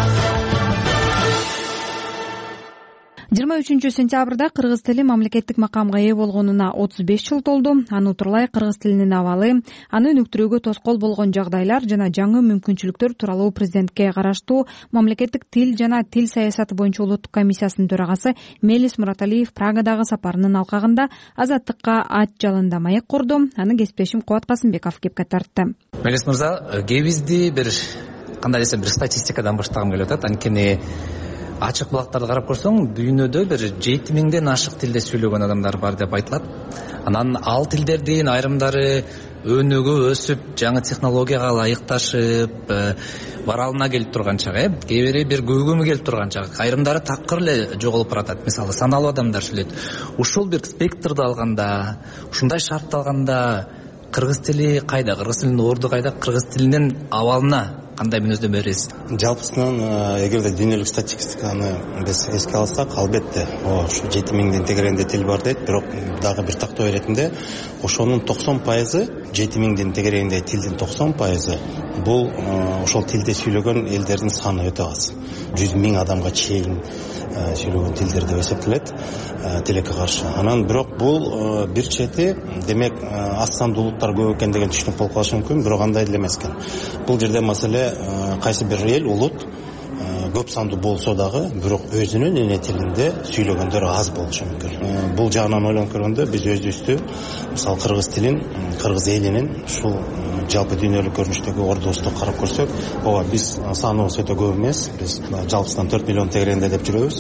жыйырма үчүнчү сентябрда кыргыз тили мамлекеттик макамга ээ болгонуна отуз беш жыл толду. Аны утурлай кыргыз тилинин абалы, аны өнүктүрүүгө тоскоол болгон жагдайлар жана жаңы мүмкүнчүлүктөр тууралуу президентке караштуу мамлекеттик тил жана тил саясаты боюнча улуттук комиссиясынын төрагасы Мелис Мураталиев Прагадагы сапарынын алкагында Азаттыкка ат жалында маек курду. Аны кесиптешим Кубат Касымбеков кепке тартты. Мелис мырза, кээбизди бир кандай десем бир статистикадан баштагым келип атат. Анткени ачык булактарды карап көрсөң, дүйнөдө бир жети миңден ашык тилде сүйлөгөн адамдар бар деп айтылат. Анан ал тилдердин айрымдары өнүгүп, өсүп, жаңы технологияга ылайыкташып баралына келип турган чак, э, кээ бири бир көйгөмү келип турган чак, айрымдары такыр эле жоголуп баратат. Мисалы, саналуу адамдар сүйлөйт. Ушул бир спектрди алганда, ушундай шартты алганда кыргыз тили кайда, кыргыз тилинин орду кайда, кыргыз тилинин абалына кандай мүнөздөмө бересиз? Жалпысынан эгерде дүйнөлүк статистиканы биз эске алсак, албетте ошо жети миңден тегерегинде тил бар дейт, бирок дагы бир тактоо иретинде ошонун токсон пайызы, жети миңдин тегерегинде тилдин токсон пайызы бул ошол тилде сүйлөгөн элдердин саны өтө аз. жүз миң адамга чейин сүйлөгөн тилдер деп эсептелет тилекке каршы. Анан бирок бул бир чети, демек аз сандуу улуттар көп экен деген түшүнүк болуп калышы мүмкүн, бирок андай эле эмес экен. Бул жерде маселе кайсы бир эл, улут көп сандуу болсо дагы, бирок өзүнүн эне тилинде сүйлөгөндөр аз болушу мүмкүн. Бул жагынан ойлонуп көргөндө биз өзүбүздү, мисалы кыргыз тилин, кыргыз элинин ушул жалпы дүйнөлүк көрүнүштөгү ордубузду карап көрсөк, ооба биз саныбыз өтө көп эмес, биз жалпысынан төрт миллион тегерегинде деп жүрөбүз.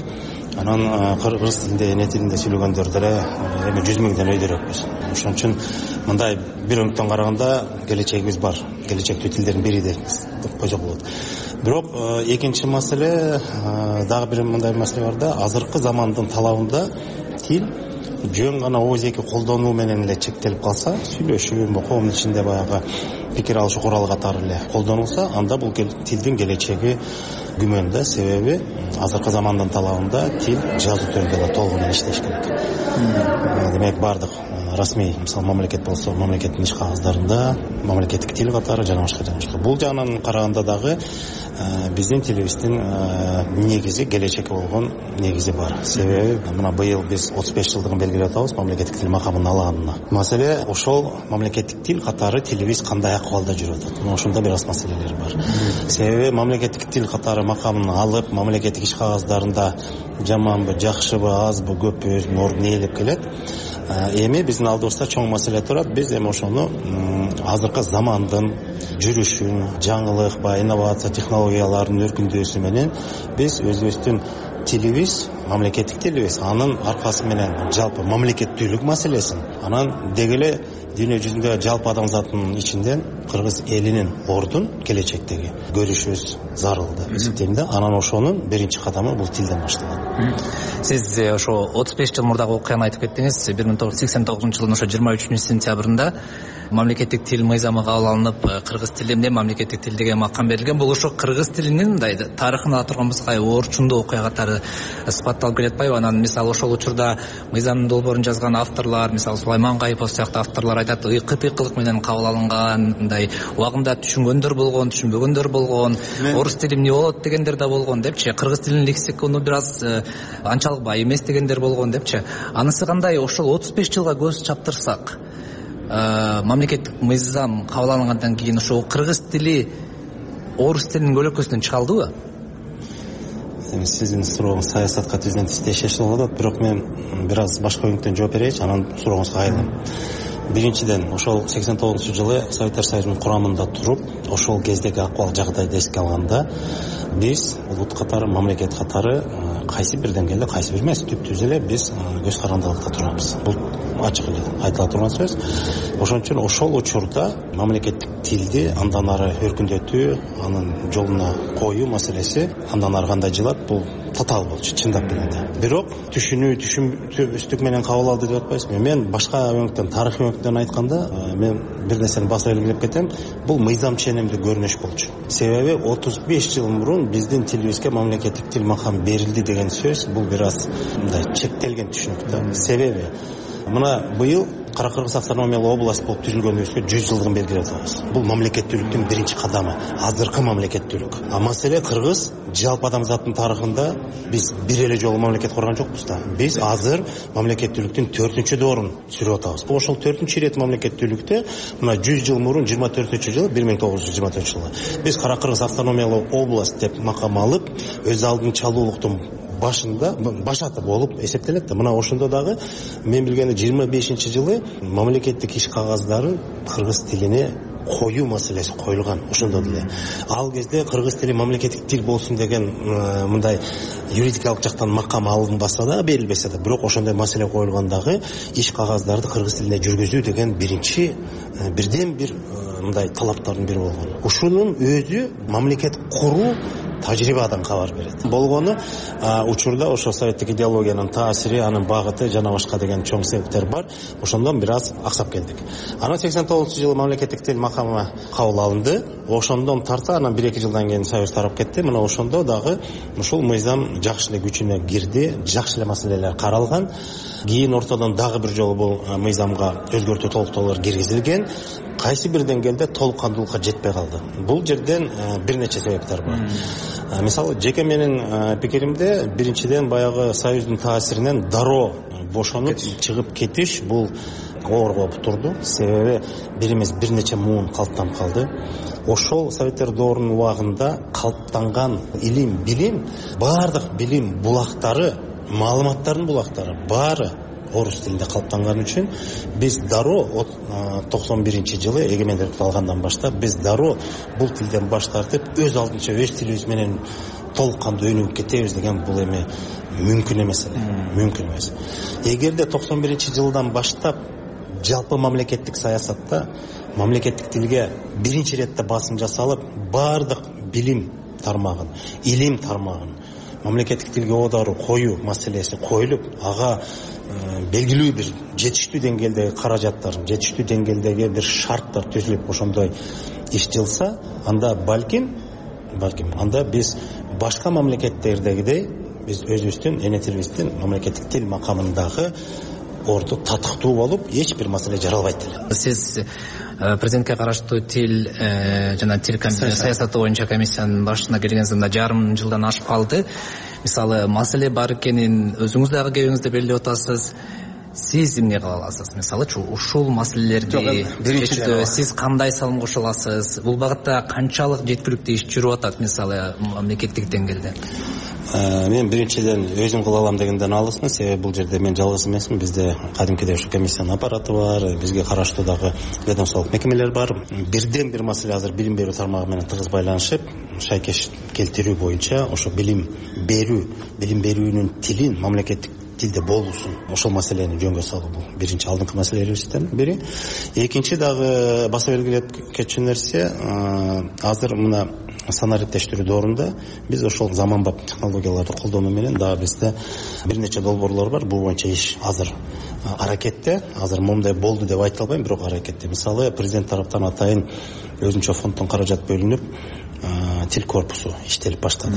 Анан кыргыз тилинде, эне тилинде сүйлөгөндөр деле эми жүз миңден өйдөрөкпүз. Ошон үчүн мындай бир өңүттөн караганда келечегибиз бар. Келечектүү тилдердин бири деп койсок болот. Бирок экинчи маселе, дагы бир мындай маселе бар да, азыркы замандын талабында тил жөн гана оозеки колдонуу менен эле чектелип калса, сүйлөшүү, коомдун ичинде баягы пикир алышуу куралы катары эле колдонулса, анда бул тилдин келечеги күмөн да. Себеби азыркы замандын талабында тил жазуу түрүндө да толугу менен иштеш керек. Демек бардык расмий, мисалы мамлекет болсо, мамлекеттин иш кагаздарында мамлекеттик тил катары жана башка жана башка. Бул жагынан караганда дагы биздин тилибиздин негизи, келечекке болгон негизи бар. Себеби мына быйыл биз отуз беш жылдыгын белгилеп атабыз мамлекеттик тил макамын алганына. Маселе ошол мамлекеттик тил катары тилибиз кандай акыбалда жүрүп атат. Ошондо бир аз маселелер бар. Себеби мамлекеттик тил катары макамын алып, мамлекеттик иш кагаздарында жаманбы, жакшыбы, азбы, көппү өзүнүн ордун ээлеп келет. Эми биздин алдыбызда чоң маселе турат. Биз эми ошону азыркы замандын жүрүшүн, жаңылык, баягы инновация, технологиялардын өркүндөшү менен биз өзүбүздүн тилибиз, мамлекеттик тилибиз, анын аркасы менен жалпы мамлекеттүүлүк маселесин, анан деги эле дүйнө жүзүндө жалпы адамзаттын ичинде кыргыз элинин ордун келечектеги көрүшүбүз зарыл деп эсептейм да. Анан ошонун биринчи кадамы бул тилден башталат. Сиз ошо отуз беш жыл мурдагы окуяны айтып кеттиңиз. бир миң тогуз жүз сексен тогузунчу жылдын ошо жыйырма үчүнчү сентябрында мамлекеттик тил мыйзамы кабыл алынып, кыргыз тилинде мамлекеттик тил деген макам берилген. Бул ошо кыргыз тилинин мындай тарыхын ала турганбызга орчундуу окуя катары сыпатталып келатпайбы? Анан мисалы ошол учурда мыйзамдын долбоорун жазган авторлор, мисалы Сулайман Кайыпов сыяктуу авторлор айтат, ыкы-пыкылык менен кабыл алынган, мындай убагында түшүнгөндөр болгон, түшүнбөгөндөр болгон, орус тили эмне болот дегендер да болгон депчи, кыргыз тилинин лексикону бир аз анчалык бай эмес дегендер болгон депчи. Анысы кандай? Ошол отуз беш жылга көз чаптырсак, мамлекеттик мыйзам кабыл алынгандан кийин ошо кыргыз тили орус тилинин көлөкөсүнөн чыга алдыбы? Эми сиздин сурооңуз саясатка тизинен тиз тиешеси болуп атат, бирок мен бир аз башка өңүттөн жооп берейинчи, анан сурооңузга кайрылам. Биринчиден, ошол сексен тогузунчу жылы Советтер Союзунун курамында туруп, ошол кездеги акыбал жагдайды эске алганда, биз улут катары, мамлекет катары кайсы бир деңгээлде, кайсы бир эмес, түптүз эле биз көз карандылыкта турабыз. Бул ачык эле айтыла турган сөз. Ошон үчүн ошол учурда мамлекеттик тилди андан ары өркүндөтүү, анын жолуна коюу маселеси андан ары кандай жылат, бул татаал болчу чындап келгенде. Бирок түшүнүү түшүнүштүк менен кабыл алды деп атпайсызбы. Мен башка өңүктөн, тарыхый өңүктөн айтканда, мен бир нерсени баса белгилеп кетем. Бул мыйзам ченемдүү көрүнүш болчу. Себеби отуз беш жыл мурун биздин тилибизге мамлекеттик тил макам берилди деген сөз бул бир аз мындай чектелген түшүнүк да. Себеби мына быйыл Кара-Кыргыз автономиялык область болуп түзүлгөнүбүзгө жүз жылдыгын белгилеп атабыз. Бул мамлекеттүүлүктүн биринчи кадамы, азыркы мамлекеттүүлүк. А маселе кыргыз жалпы адамзаттын тарыхында биз бир эле жолу мамлекет курган жокпуз да. Биз азыр мамлекеттүүлүктүн төртүнчү доорун сүрүп атабыз. Ошол төртүнчү ирет мамлекеттүүлүктө мына жүз жыл мурун жыйырма төртүнчү жылы бир миң тогуз жүз жыйырма төртүнчү жылы биз Кара-Кыргыз автономиялык область деп макам алып, өз алдынчалуулуктун башында башаты болуп эсептелет да. Мына ошондо дагы мен билгенде жыйырма бешинчи жылы мамлекеттик иш кагаздары кыргыз тилине коюу маселеси коюлган. Ошондо деле ал кезде кыргыз тили мамлекеттик тил болсун деген мындай юридикалык жактан макам алынбаса да, берилбесе да, бирок ошондой маселе коюлган дагы иш кагаздарды кыргыз тилине жүргүзүү деген биринчи бирден бир мындай талаптардын бири болгон. Ушунун өзү мамлекет куруу тажрыйбадан кабар берет. Болгону учурда ошо советтик идеологиянын таасири, анын багыты жана башка деген чоң себептер бар. Ошондон бир аз аксап келдик. Анан сексен тогузунчу жылы мамлекеттик тил макамы кабыл алынды. Ошондон тарта анан бир эки жылдан кийин союз тарап кетти. Мына ошондо дагы ушул мыйзам жакшы эле күчүнө кирди, жакшы эле маселелер каралган. Кийин ортодон дагы бир жолу бул мыйзамга өзгөртүү толуктоолор киргизилген. Кайсы бир деңгээлде толук кандуулукка жетпей калды. Бул жерден бир нече себептер бар. Мисалы жеке менин пикиримде биринчиден баягы союздун таасиринен дароо бошонуп чыгып кетиш бул оор болуп турду. Себеби бир эмес бир нече муун калыптанып калды. Ошол советтер доорунун убагында калыптанган илим, билим, баардык билим булактары, маалыматтардын булактары баары орус тилинде калыптанган үчүн биз дароо токсон биринчи жылы эгемендикти алгандан баштап биз дароо бул тилден баш тартып өз алдынча өз тилибиз менен толук кандуу өнүгүп кетебиз деген бул эми мүмкүн эмес эле. Мүмкүн эмес. Эгерде токсон биринчи жылдан баштап жалпы мамлекеттик саясатта мамлекеттик тилге биринчи иретте басым жасалып, баардык билим тармагын, илим тармагын мамлекеттик тилге оодаруу коюу маселеси коюлуп, ага белгилүү бир жетиштүү деңгээлдеги каражаттар, жетиштүү деңгээлдеги бир шарттар түзүлүп ошондой иш жылса, анда балким, балким, анда биз башка мамлекеттердегидей биз өзүбүздүн эне тилибиздин мамлекеттик тил макамындагы орду татыктуу болуп, эч бир маселе жаралбайт эле. Сиз президентке караштуу тил жана тил саясаты боюнча комиссиянын башына келгениңизде мына жарым жылдан ашып калды. Мисалы маселе бар экенин өзүңүз дагы кебиңизде белгилеп атасыз. Сиз эмне кыла аласыз? Мисалы ушул маселелерди чечүүдө сиз кандай салым кошо аласыз? Бул багытта канчалык жеткиликтүү иш жүрүп атат, мисалы мамлекеттик деңгээлде? Мен биринчиден өзүм кыла алам дегенден алысмын. Себеби бул жерде мен жалгыз эмесмин. Бизде кадимкидей ушу комиссиянын аппараты бар, бизге караштуу дагы ведомстволук мекемелер бар. Бирден бир маселе азыр билим берүү тармагы менен тыгыз байланышып, шайкеш келтирүү боюнча ошо билим берүү, билим берүүнүн тилин мамлекеттик тилде болуусун, ошол маселени жөнгө салуу бул биринчи алдыңкы маселелерибизден бири. Экинчи дагы баса белгилеп кетчү нерсе, азыр мына санаа ириктештирүү доорунда биз ошол заманбап технологияларды колдонуу менен дагы бизде бир нече долбоорлор бар. Бул боюнча иш азыр аракетте, азыр момундай болду деп айта албайм, бирок аракетте. Мисалы президент тараптан атайын өзүнчө фонддон каражат бөлүнүп, тил корпусу иштелип баштады.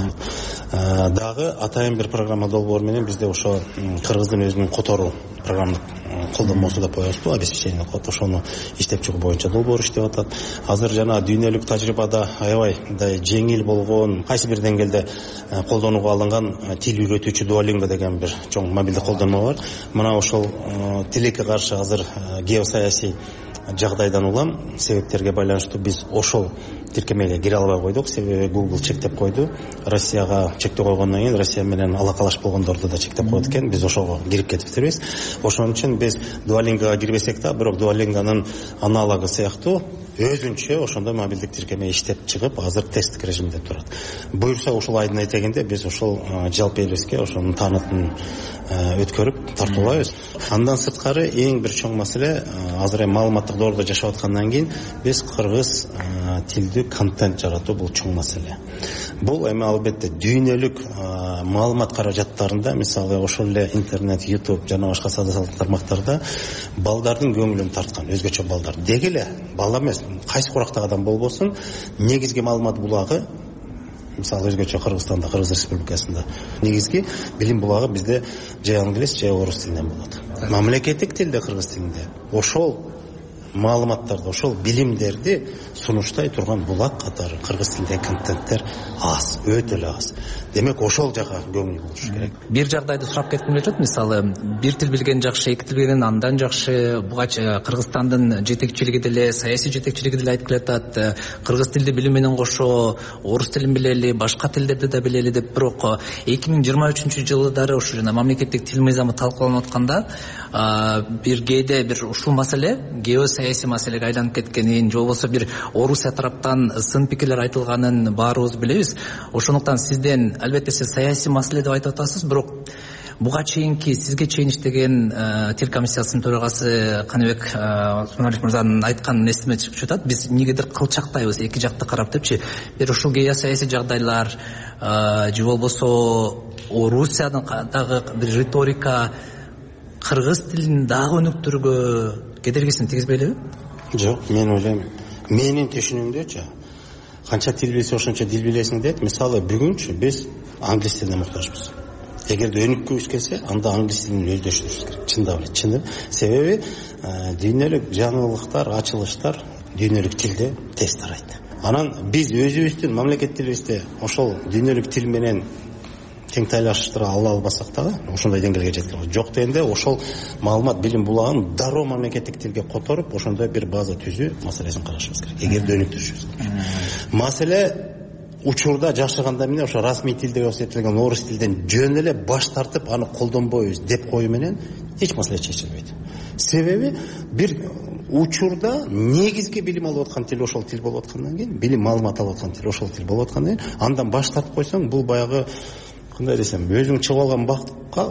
Дагы атайын бир программа долбоор менен бизде ошо кыргыздын өзүнүн которуу программалык колдонмосу деп коебузбу, обеспечение код, ошону иштеп чыгуу боюнча долбоор иштеп атат. Азыр жана дүйнөлүк тажрыйбада аябай мындай жеңил болгон, кайсы бир деңгээлде колдонууга алынган тил үйрөтүүчү Duolingo деген бир чоң мобилдик колдонма бар. Мына ошол тилекке каршы азыр геосаясий жагдайдан улам себептерге байланыштуу биз ошол тиркемеге кире албай койдук. Себеби Google чектеп койду. Россияга чектеп койгондон кийин Россия менен алакалаш болгондорду да чектеп койот экен. Биз ошого кирип кетиптирбиз. Ошон үчүн биз Duolingoга кирбесек да, бирок Duolingo'нун аналогы сыяктуу өзүнчө ошондой мобилдик тиркеме иштеп чыгып, азыр тесттик режимде турат. Буюрса ушул айдын этегинде биз ошол жалпы элибизге ошонун таанытын өткөрүп тартуулайбыз. Андан сырткары эң бир чоң маселе, азыр эми маалыматтык доордо жашап аткандан кийин биз кыргыз тилдүү контент жаратуу бул чоң маселе. Бул эми албетте дүйнөлүк маалымат каражаттарында, мисалы ошол эле интернет, ютуб жана башка сауда саттык тармактарда балдардын көңүлүн тарткан өзгөчө балдар деги эле бала эмес, кайсы курактагы адам болбосун, негизги маалымат булагы мисалы өзгөчө Кыргызстанда, Кыргыз Республикасында негизги билим булагы бизде же англис, же орус тилинен болот. Мамлекеттик тилде, кыргыз тилинде ошол маалыматтарды, ошол билимдерди сунуштай турган булак катары кыргыз тилиндеги контенттер аз, өтө эле аз. Демек ошол жака көңүл бурулуш керек. Бир жагдайды сурап кетким келип атат. Мисалы, бир тил билген жакшы, эки тил билген андан жакшы. Буга Кыргызстандын жетекчилиги деле, саясий жетекчилиги деле айтып келатат. Кыргыз тилди билим менен кошо, орус тилин билели, башка тилдерди да билели деп. Бирок эки миң жыйырма үчүнчү жылдары ушу жана мамлекеттик тил мыйзамы талкууланып атканда, бир кээде бир ушул маселе геосаясий маселеге айланып кеткенин, же болбосо бир Орусия тараптан сын пикирлер айтылганын баарыбыз билебиз. Ошондуктан сизден албетте сиз саясий маселе деп айтып атасыз, бирок буга чейинки сизге чейин иштеген тил комиссиясынын төрагасы Каныбек Усманович мырзанын айткан эсиме чыгып жатат. Биз негедир кылчактайбыз эки жакты карап депчи. Бир ушул геосаясий жагдайлар же болбосо Орусиядагы бир риторика кыргыз тилин дагы өнүктүрүүгө кедергисин тийгизбейлиби? Жок, мен ойлойм. Менин түшүнүмдөчү, канча тил билсе ошончо дил билесиң дейт. Мисалы, бүгүнчү биз англис тилине муктажбыз. Эгерде өнүккүбүз келсе, анда англис тилин өздөштүрүбүз керек. Чындап эле, чын. Себеби дүйнөлүк жаңылыктар, ачылыштар дүйнөлүк тилде тез тарайт. Анан биз өзүбүздүн мамлекет тилибизде ошол дүйнөлүк тил менен тең тайлаштыра ала албасак дагы ошондой деңгээлге жеткире алабыз. Жок дегенде ошол маалымат билим булагын дароо мамлекеттик тилге которуп, ошондой бир база түзүү маселесин карашыбыз керек. Эгерде өнүктүрүшүбүз керек. Маселе учурда жашаганда эмне ошо расмий тилде көрсөтүлгөн орус тилден жөн эле баш тартып, аны колдонбойбуз деп коюу менен эч маселе чечилбейт. Себеби бир учурда негизги билим алып аткан тил ошол тил болуп аткандан кийин, билим маалымат алып аткан тил ошол тил болуп аткандан кийин, андан баш тартып койсоң, бул баягы кандай десем, өзүң чыгып алган бакка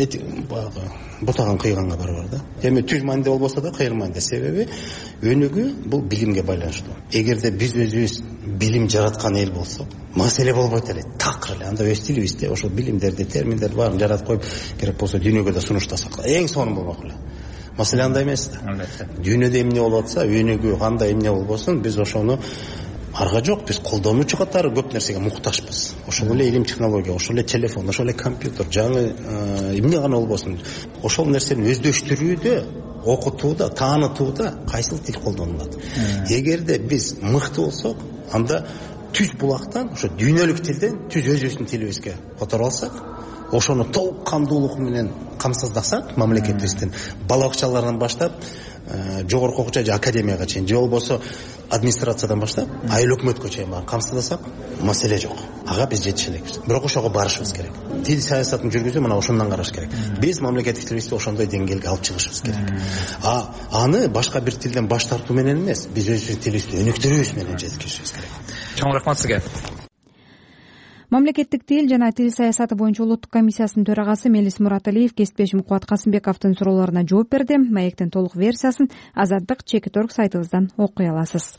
баягы бутаган кыйганга барабар да. Эми түз маанилде болбосо да кыйыр маанилде. Себеби өнүгүү бул билимге байланыштуу. Эгерде биз өзүбүз билим жараткан эл болсок, маселе болбойт эле. Такыр эле анда өз тилибизде ошол билимдерди, терминдерди баарын жаратып коюп, керек болсо дүйнөгө да сунуштасак, эң сонун болмок эле. Маселе андай эмес да. Албетте. Дүйнөдө эмне болуп атса, өнүгүү кандай эмне болбосун, биз ошону арга жок, биз колдонуучу катары көп нерсеге муктажбыз. Ошол эле илим технология, ошол эле телефон, ошол эле компьютер, жаңы эмне гана болбосун, ошол нерсени өздөштүрүүдө, окутууда, таанытууда кайсыл тил колдонулат. Эгерде биз мыкты болсок, анда түз булактан, ошо дүйнөлүк тилден түз өзүбүздүн тилибизге которуп алсак, ошону толук кандуулук менен камсыздасак, мамлекетибиздин бала бакчаларынан баштап жогорку окуучу же академияга чейин, же болбосо администрациядан баштап айыл өкмөткө чейин баарын камсыздасак, маселе жок. Ага биз жетише элекпиз. Бирок ошого барышыбыз керек. Тил саясатын жүргүзүү мына ошондон караш керек. Биз мамлекеттик тилибизди ошондой деңгээлге алып чыгышыбыз керек. А аны башка бир тилден баш тартуу менен эмес, биз өзүбүздүн тилибизди өнүктүрүүбүз менен жеткиришибиз керек. Чоң рахмат сизге. Мамлекеттик тил жана тил саясаты боюнча улуттук комиссиясынын төрагасы Мелис Мураталиев кесиптешим Кубат Касымбековдун суроолоруна жооп берди. Маектин толук версиясын Азаттык чекит точка орг сайтыбыздан окуй аласыз.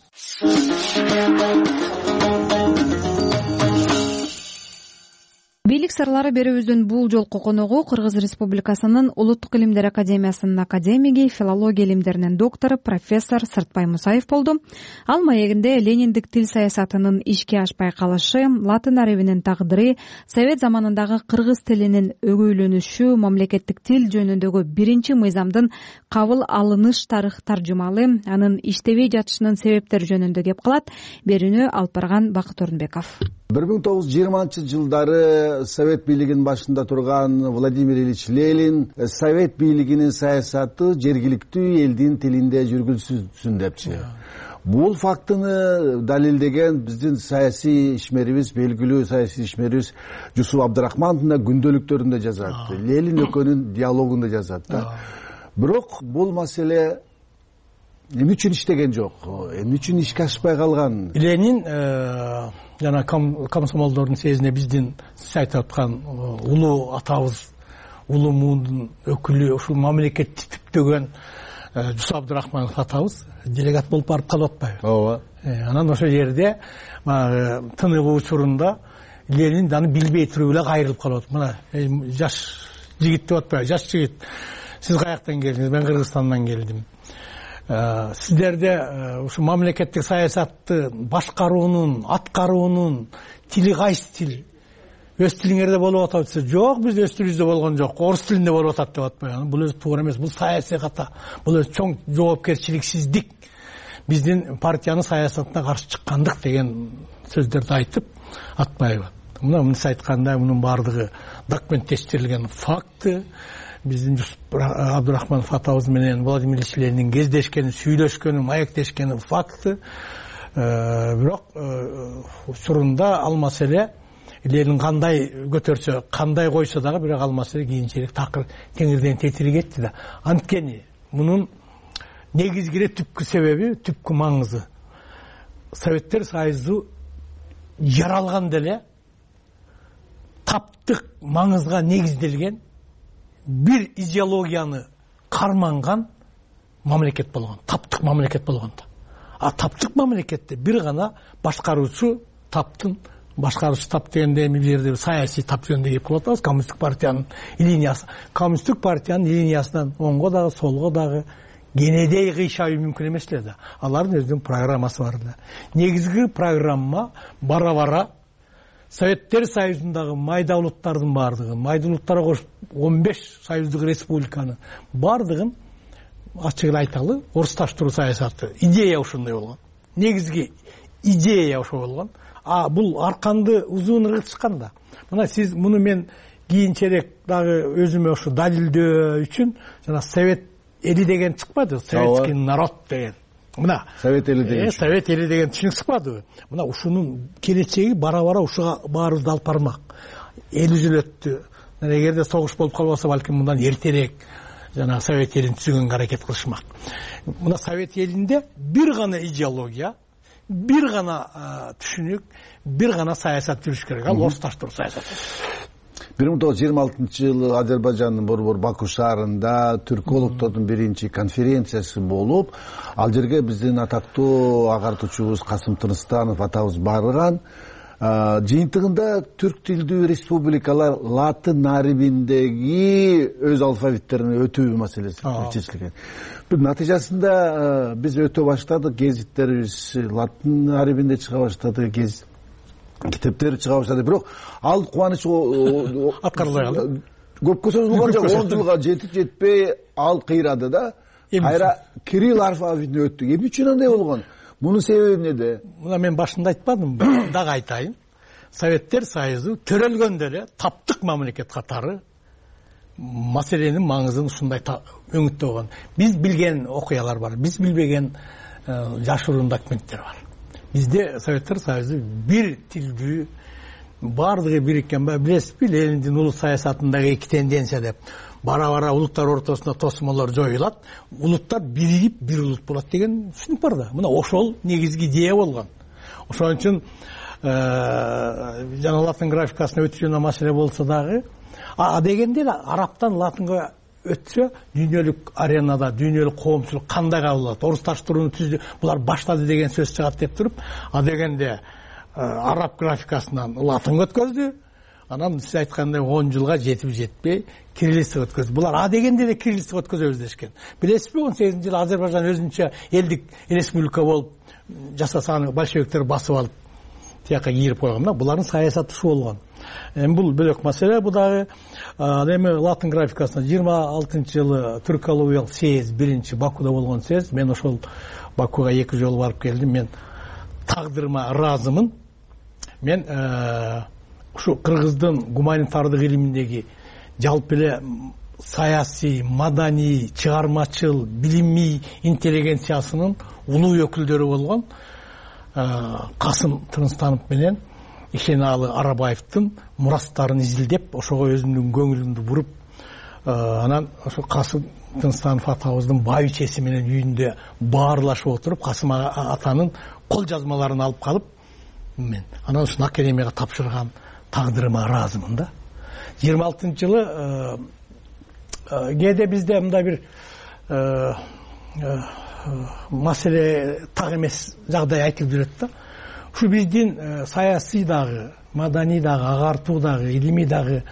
Бийлик сырлары берүүбүздүн бул жолку коногу Кыргыз Республикасынын Улуттук илимдер академиясынын академиги, филология илимдеринин доктору, профессор Сыртбай Мусаев болду. Ал маегинде лениндик тил саясатынын ишке ашпай калышы, латын арабинин тагдыры, совет заманындагы кыргыз тилинин өгөйлөнүшү, мамлекеттик тил жөнүндөгү биринчи мыйзамдын кабыл алыныш тарых таржымалы, анын иштебей жатышынын себептери жөнүндө кеп кылат. Берүүнү алып барган Бакыт Орунбеков. бир миң тогуз жүз жыйырманчы жылдары совет бийлигинин башында турган Владимир Ильич Ленин совет бийлигинин саясаты жергиликтүү элдин тилинде жүргүзүлсүн депчи. Бул фактыны далилдеген биздин саясий ишмерибиз, белгилүү саясий ишмерибиз Жусуп Абдрахмановдун да күндөлүктөрүндө жазат. Ленин экөөнүн диалогунда жазат да. Бирок бул маселе эмне үчүн иштеген жок? Эмне үчүн ишке ашпай калган? Ленин жана комсомолдордун сезине биздин сиз айтып аткан улуу атабыз, улуу муундун өкүлү, ушул мамлекетти типтөгөн Жусуп Абдрахманов атабыз делегат болуп барып калып атпайбы? Ооба. Анан ошол жерде тыныгуу учурунда Ленин даны билбей туруп эле кайрылып калып атат. Мына жаш жигит деп атпайбы, жаш жигит. Сиз каяктан келдиңиз? Мен Кыргызстандан келдим. Сиздерде ушу мамлекеттик саясатты башкаруунун, аткаруунун тили кайсы тил? Өз тилиңерде болуп атат десе, жок, биз өз тилибизде болгон жок, орус тилинде болуп атат деп атпайбы? Бул өзү туура эмес, бул саясий ката, бул өзү чоң жоопкерчиликсиздик. Биздин партиянын саясатына каршы чыккандык деген сөздөрдү айтып атпайбы? Мына мындай айтканда мунун баардыгы документтештирилген факты. Биздин Абдурахманов атабыз менен Владимир Ильич Ленин кездешкени, сүйлөшкөнү, маектешкени факты. Бирок учурунда ал маселе Ленин кандай көтөрсө, кандай койсо дагы бирок ал маселе кийинчерээк такыр теңирден тетири кетти да. Анткени мунун негизги эле түпкү себеби, түпкү маңызы Советтер Союзу жаралганда эле таптык маңызга негизделген бир идеологияны карманган мамлекет болгон, таптык мамлекет болгондо. А таптык мамлекетте бир гана башкаруучу таптын, башкаруучу тап дегенде эми бир жерде саясий тап дегенде кеп калып атабыз, коммунисттик партиянын линиясы. Коммунисттик партиянын линиясынан оңго дагы, солго дагы кенедей кыйшабуу мүмкүн эмес эле да. Алардын өзүнүн программасы бар да. Негизги программа бара-бара Советтер Союзундагы майда улуттардын бардыгын, майда улуттарга кошуп он беш союздук республиканы бардыгын ачык эле айталы, орусташтыруу саясаты. Идея ушундай болгон. Негизги идея ошо болгон. А бул арканды узун ыргытышкан да. Мына сиз муну мен кийинчерээк дагы өзүмө ошо далилдөө үчүн жана Совет эли деген чыкпады, советский народ деген. Мына Совет эли деген. Совет эли деген түшүнүк чыкпадыбы? Мына ушунун келечеги бара-бара ушуга баарыбызды алып бармак. Эл үзүлөттү. Эгерде согуш болуп калбаса, балким мындан эртерээк жана Совет элин түзгөнгө аракет кылышмак. Мына Совет элинде бир гана идеология, бир гана түшүнүк, бир гана саясат жүрүш керек. Ал орусташтыруу саясаты. бир миң тогуз жүз жыйырма алтынчы жылы Азербайжандын борбор Баку шаарында түркологдордун биринчи конференциясы болуп, ал жерге биздин атактуу агартуучубуз Касым Тыныстанов атабыз барган. Жыйынтыгында түрк тилдүү республикалар латын арибиндеги өз алфавиттерин өтүү маселеси чечилген. Натыйжасында биз өтө баштадык, гезиттерибиз латын арибинде чыга баштады, гезит китептери чыга баштады. Бирок ал кубаныч аткарылбай калды. Көпкө созулган жок, он жылга жетип жетпей ал кыйрады да. Кайра кирилл алфавитине өттүк. Эмне үчүн андай болгон? Мунун себеби эмнеде? Мына мен башында айтпадымбы? Дагы айтайын. Советтер Союзу төрөлгөндө эле таптык мамлекет катары маселенин маңызын ушундай өңүттө болгон. Биз билген окуялар бар, биз билбеген жашыруун документтер бар. Бизде Советтер Союзу бир тилдүү, бардыгы бириккен, билесизби, Лениндин улут саясатындагы эки тенденция деп. Бара-бара улуттар ортосунда тосмолор жоюлат, улуттар биригип бир улут болот деген түшүнүк бар да. Мына ошол негизги идея болгон. Ошон үчүн жана латын графикасына өтүшүнө маселе болсо дагы, а дегенде эле арабтан латынга өтсө дүйнөлүк аренада, дүйнөлүк коомчулук кандай кабыл алат? Орусташтырууну түздү, булар баштады деген сөз чыгат деп туруп, а дегенде араб графикасынан латынга өткөздү. Анан сиз айткандай он жылга жетип жетпей кириллицага өткөздү. Булар а дегенде эле кириллицага өткөзөбүз дешкен. Билесизби, он сегизинчи жылы Азербайжан өзүнчө элдик республика болуп жасасаны большевиктер басып алып тияка кирип койгон. Булардын саясаты ушу болгон. Эми бул бөлөк маселе. Бу дагы эми латын графикасына жыйырма алтынчы жылы түркологиялык съезд биринчи Бакуда болгон съезд. Мен ошол Бакуга эки жолу барып келдим. Мен тагдырыма ыраазымын. Мен ушу кыргыздын гуманитардык илиминдеги жалпы эле саясий, маданий, чыгармачыл, билимий интеллигенциясынын улуу өкүлдөрү болгон Касым Тыныстанов менен Ишеналы Арабаевдин мурастарын изилдеп, ошого өзүмдүн көңүлүмдү буруп, анан ошо Касым Тыныстанов атабыздын байчеси менен үйүндө баарлашып отуруп, Касым атанын кол жазмаларын алып калып, мен анан ушун академияга тапшырган тагдырыма ыраазымын да. жыйырма алтынчы жылы кээде бизде мындай бир маселе так эмес жагдай айтып жүрөт да. ушу биздин саясий дагы, маданий дагы, агартуу дагы, илимий дагы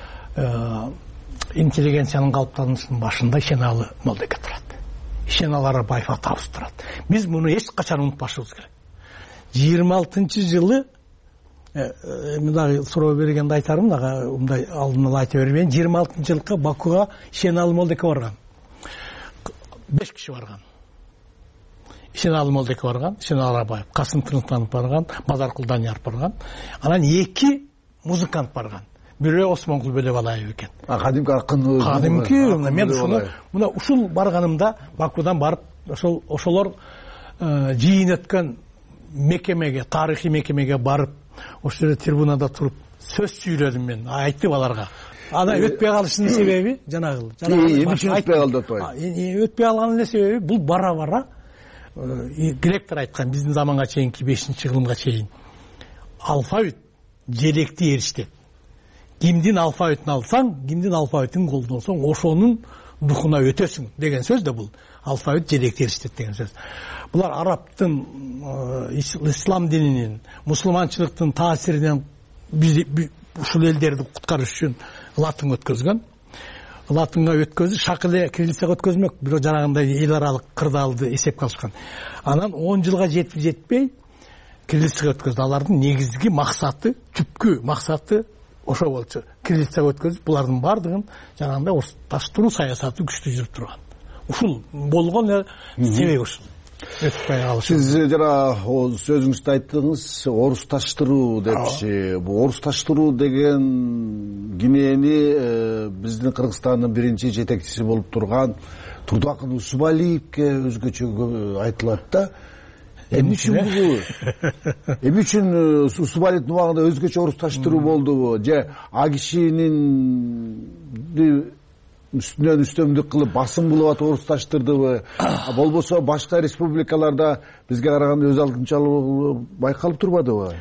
интеллигенциянын калыптанышынын башында Ишеналы Молдеке турат. Ишеналы Арабаев атабыз турат. Биз муну эч качан унутпашыбыз керек. жыйырма алтынчы жылы мындай суроо бергенде айтарым дагы, мындай алдын ала айта бербейин. жыйырма алтынчы жылкы Бакуга Ишеналы Молдеке барган. беш киши барган. Ишеналы Молдеке барган, Ишеналы Арабаев, Касым Тыныкманов барган, Базаркул Данияр барган. Анан эки музыкант барган. Бирөө Осмонкул Бөлөбалаев экен. Кадимки акын. Кадимки, мен ушуну мына ушул барганымда Бакудан барып, ошол ошолор жыйын өткөн мекемеге, тарыхый мекемеге барып, ошол жерде трибунада туруп сөз сүйлөдүм мен, айттым аларга. Ана өтпөй калышынын себеби жанагы. Эмне үчүн өтпөй калды атпайбы? Өтпөй калганын эле себеби бул бара-бара Гректор айткан, биздин заманга чейинки бешинчи кылымга чейин алфавит желекти эриштет. Кимдин алфавитин алсаң, кимдин алфавитин колдонсоң, ошонун духуна өтөсүң деген сөз да бул. Алфавит желекти эриштет деген сөз. Булар арабтын, ислам дининин, мусулманчылыктын таасиринен ушул элдерди куткарыш үчүн латын өткөзгөн. Латынга өткөзүп, шак эле кириллицага өткөзмөк, бирок жанагындай эл аралык кырдаалды эсепке алышкан. Анан он жылга жетип жетпей кириллицага өткөздү. Алардын негизги максаты, түпкү максаты ошо болчу. Кириллицага өткөзүп, булардын бардыгын жанагындай орусташтыруу саясаты күчтүү жүрүп турган. Ушул болгон себеби ушул. Сиз жана сөзүңүздө айттыңыз, орусташтыруу депчи. Бул орусташтыруу деген кимени биздин Кыргызстандын биринчи жетекчиси болуп турган Турдуакын Усубалиевке өзгөчө айтылат да. Эмне үчүн бул? Эмне үчүн Усубалиевдин убагында өзгөчө орусташтыруу болдубу? Же а кишинин үстүнөн үстөмдүк кылып басым кылып атып орусташтырдыбы? Болбосо башка республикаларда бизге караганда өз алдынчалыгы байкалып турбадыбы?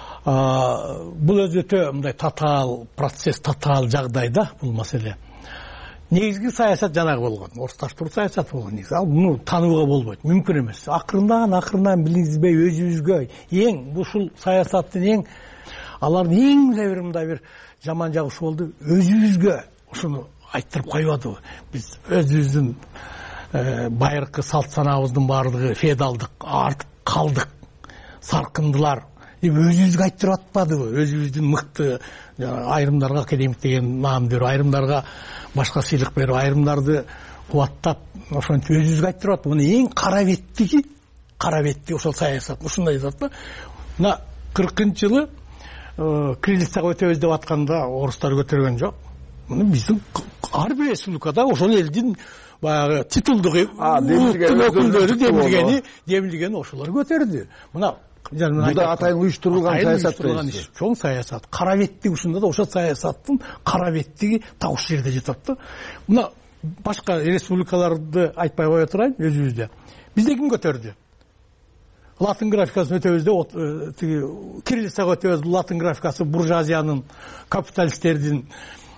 Бул өзү өтө мындай татаал процесс, татаал жагдай да бул маселе. Негизги саясат жанагы болгон, орусташтыруу саясаты болгон. Негизи ал муну таанууга болбойт, мүмкүн эмес. Акырындан акырындан билиңизби, өзүбүзгө эң ушул саясаттын эң алардын эң эле бир мындай бир жаман жагы ушул болду. Өзүбүзгө ушуну айттырып койбодубу? Биз өзүбүздүн байыркы салт санаабыздын баардыгы феодалдык, артып калдык, саркындылар деп өзүбүзгө айттырып атпадыбы? Өзүбүздүн мыкты айрымдарга академик деген наам берип, айрымдарга башка сыйлык берип, айрымдарды кубаттап, ошентип өзүбүзгө айттырып атпадыбы? Мына эң кара беттиги, кара бетти ошол саясат. Ушундай жатат да. Мына кыркынчы жылы кириллицага өтөбүз деп атканда орустар көтөргөн жок. Биздин ар бир республикада ошол элдин баягы титулдук өкүлдөрү демилгени, демилгени ошолор көтөрдү. Мына буда атайын уюштурулган саясат, чоң саясат. Кара беттиги ушунда да ошол саясаттын кара беттиги так ушул жерде жатат да. Мына башка республикаларды айтпай кое турайын, өзүбүздө. Бизде ким көтөрдү? Латын графикасын өтөбүз деп, тиги кириллицага өтөбүз. Латын графикасы буржуазиянын, капиталисттердин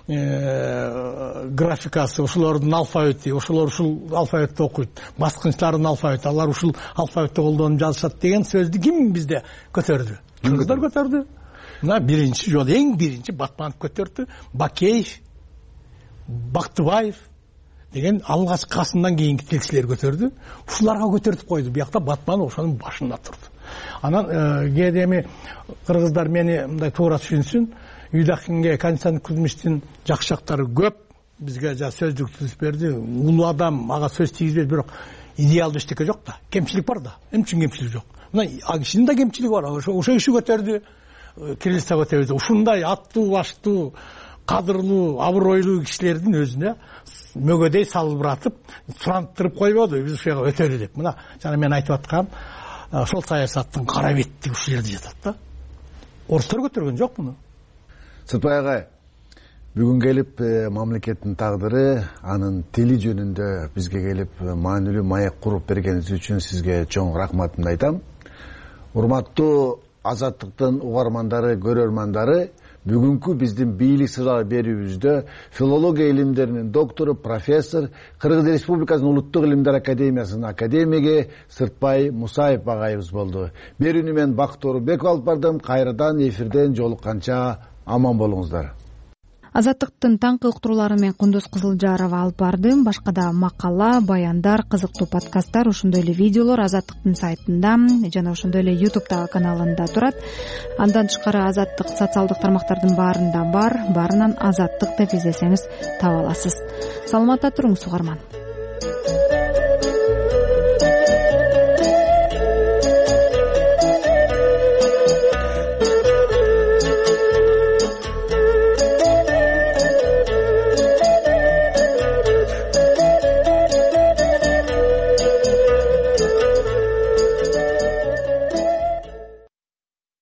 графикасы, ошолордун алфавити, ошолор ушул алфавитти окуйт. Баскынчылардын алфавити, алар ушул алфавитти колдонуп жазышат деген сөздү ким бизде көтөрдү? Кыргыздар көтөрдү. Мына биринчи жолу, эң биринчи Батманов көтөрдү, Бакеев, Бактыбаев деген алгачкы Касымдан кийинки тилчилер көтөрдү. Ушуларга көтөртүп койду. Биякта Батманов ошонун башында турду. Анан кээде эми кыргыздар мени мындай туура түшүнсүн, Үйдакинге Константин Кузьмичтин жакшы жактары көп. Бизге жа сөздүк түзүп берди. Улуу адам ага сөз тийгизбейт, бирок идеалдуу эчтеке жок да. Кемчилик бар да. Эмне үчүн кемчилик жок? Мына а кишинин да кемчилиги бар. Ошо иши көтөрдү. Кириллицага өтөбүз. Ушундай аттуу, баштуу, кадырлуу, абройлуу кишилердин өзүнө мөгөдөй салбыратып, сурантырып койбоду. Биз ушуга өтөлү деп. Мына жана мен айтып аткан ошол саясаттын кара беттиги ушул жерде жатат да. Орустар көтөргөн жок муну. Сатпай агай, бүгүн келип мамлекеттин тагдыры, анын тили жөнүндө бизге келип маанилүү маек куруп бергениңиз үчүн сизге чоң рахматымды айтам. Урматтуу Азаттыктын угармандары, көрөрмандары, Бүгүнкү биздин бийлик сыра берүүбүздө филология илимдеринин доктору, профессор, Кыргыз Республикасынын Улуттук илимдер академиясынын академиги Сыртбай Мусаев агайыбыз болду. Берүүнү мен Бакыт Орунбеков алып бардым. Кайрадан эфирден жолукканча аман болуңуздар. Азаттыктын таңкы уктуруулары менен Кундуз Кызылжарова алып бардым. Башка да макала, баяндар, кызыктуу подкасттар, ошондой эле видеолор Азаттыктын сайтында жана ошондой эле ютубтагы каналында турат. Андан тышкары Азаттык социалдык тармактардын баарында бар. Баарынан Азаттык деп издесеңиз таба аласыз. Саламатта туруңуз угарман.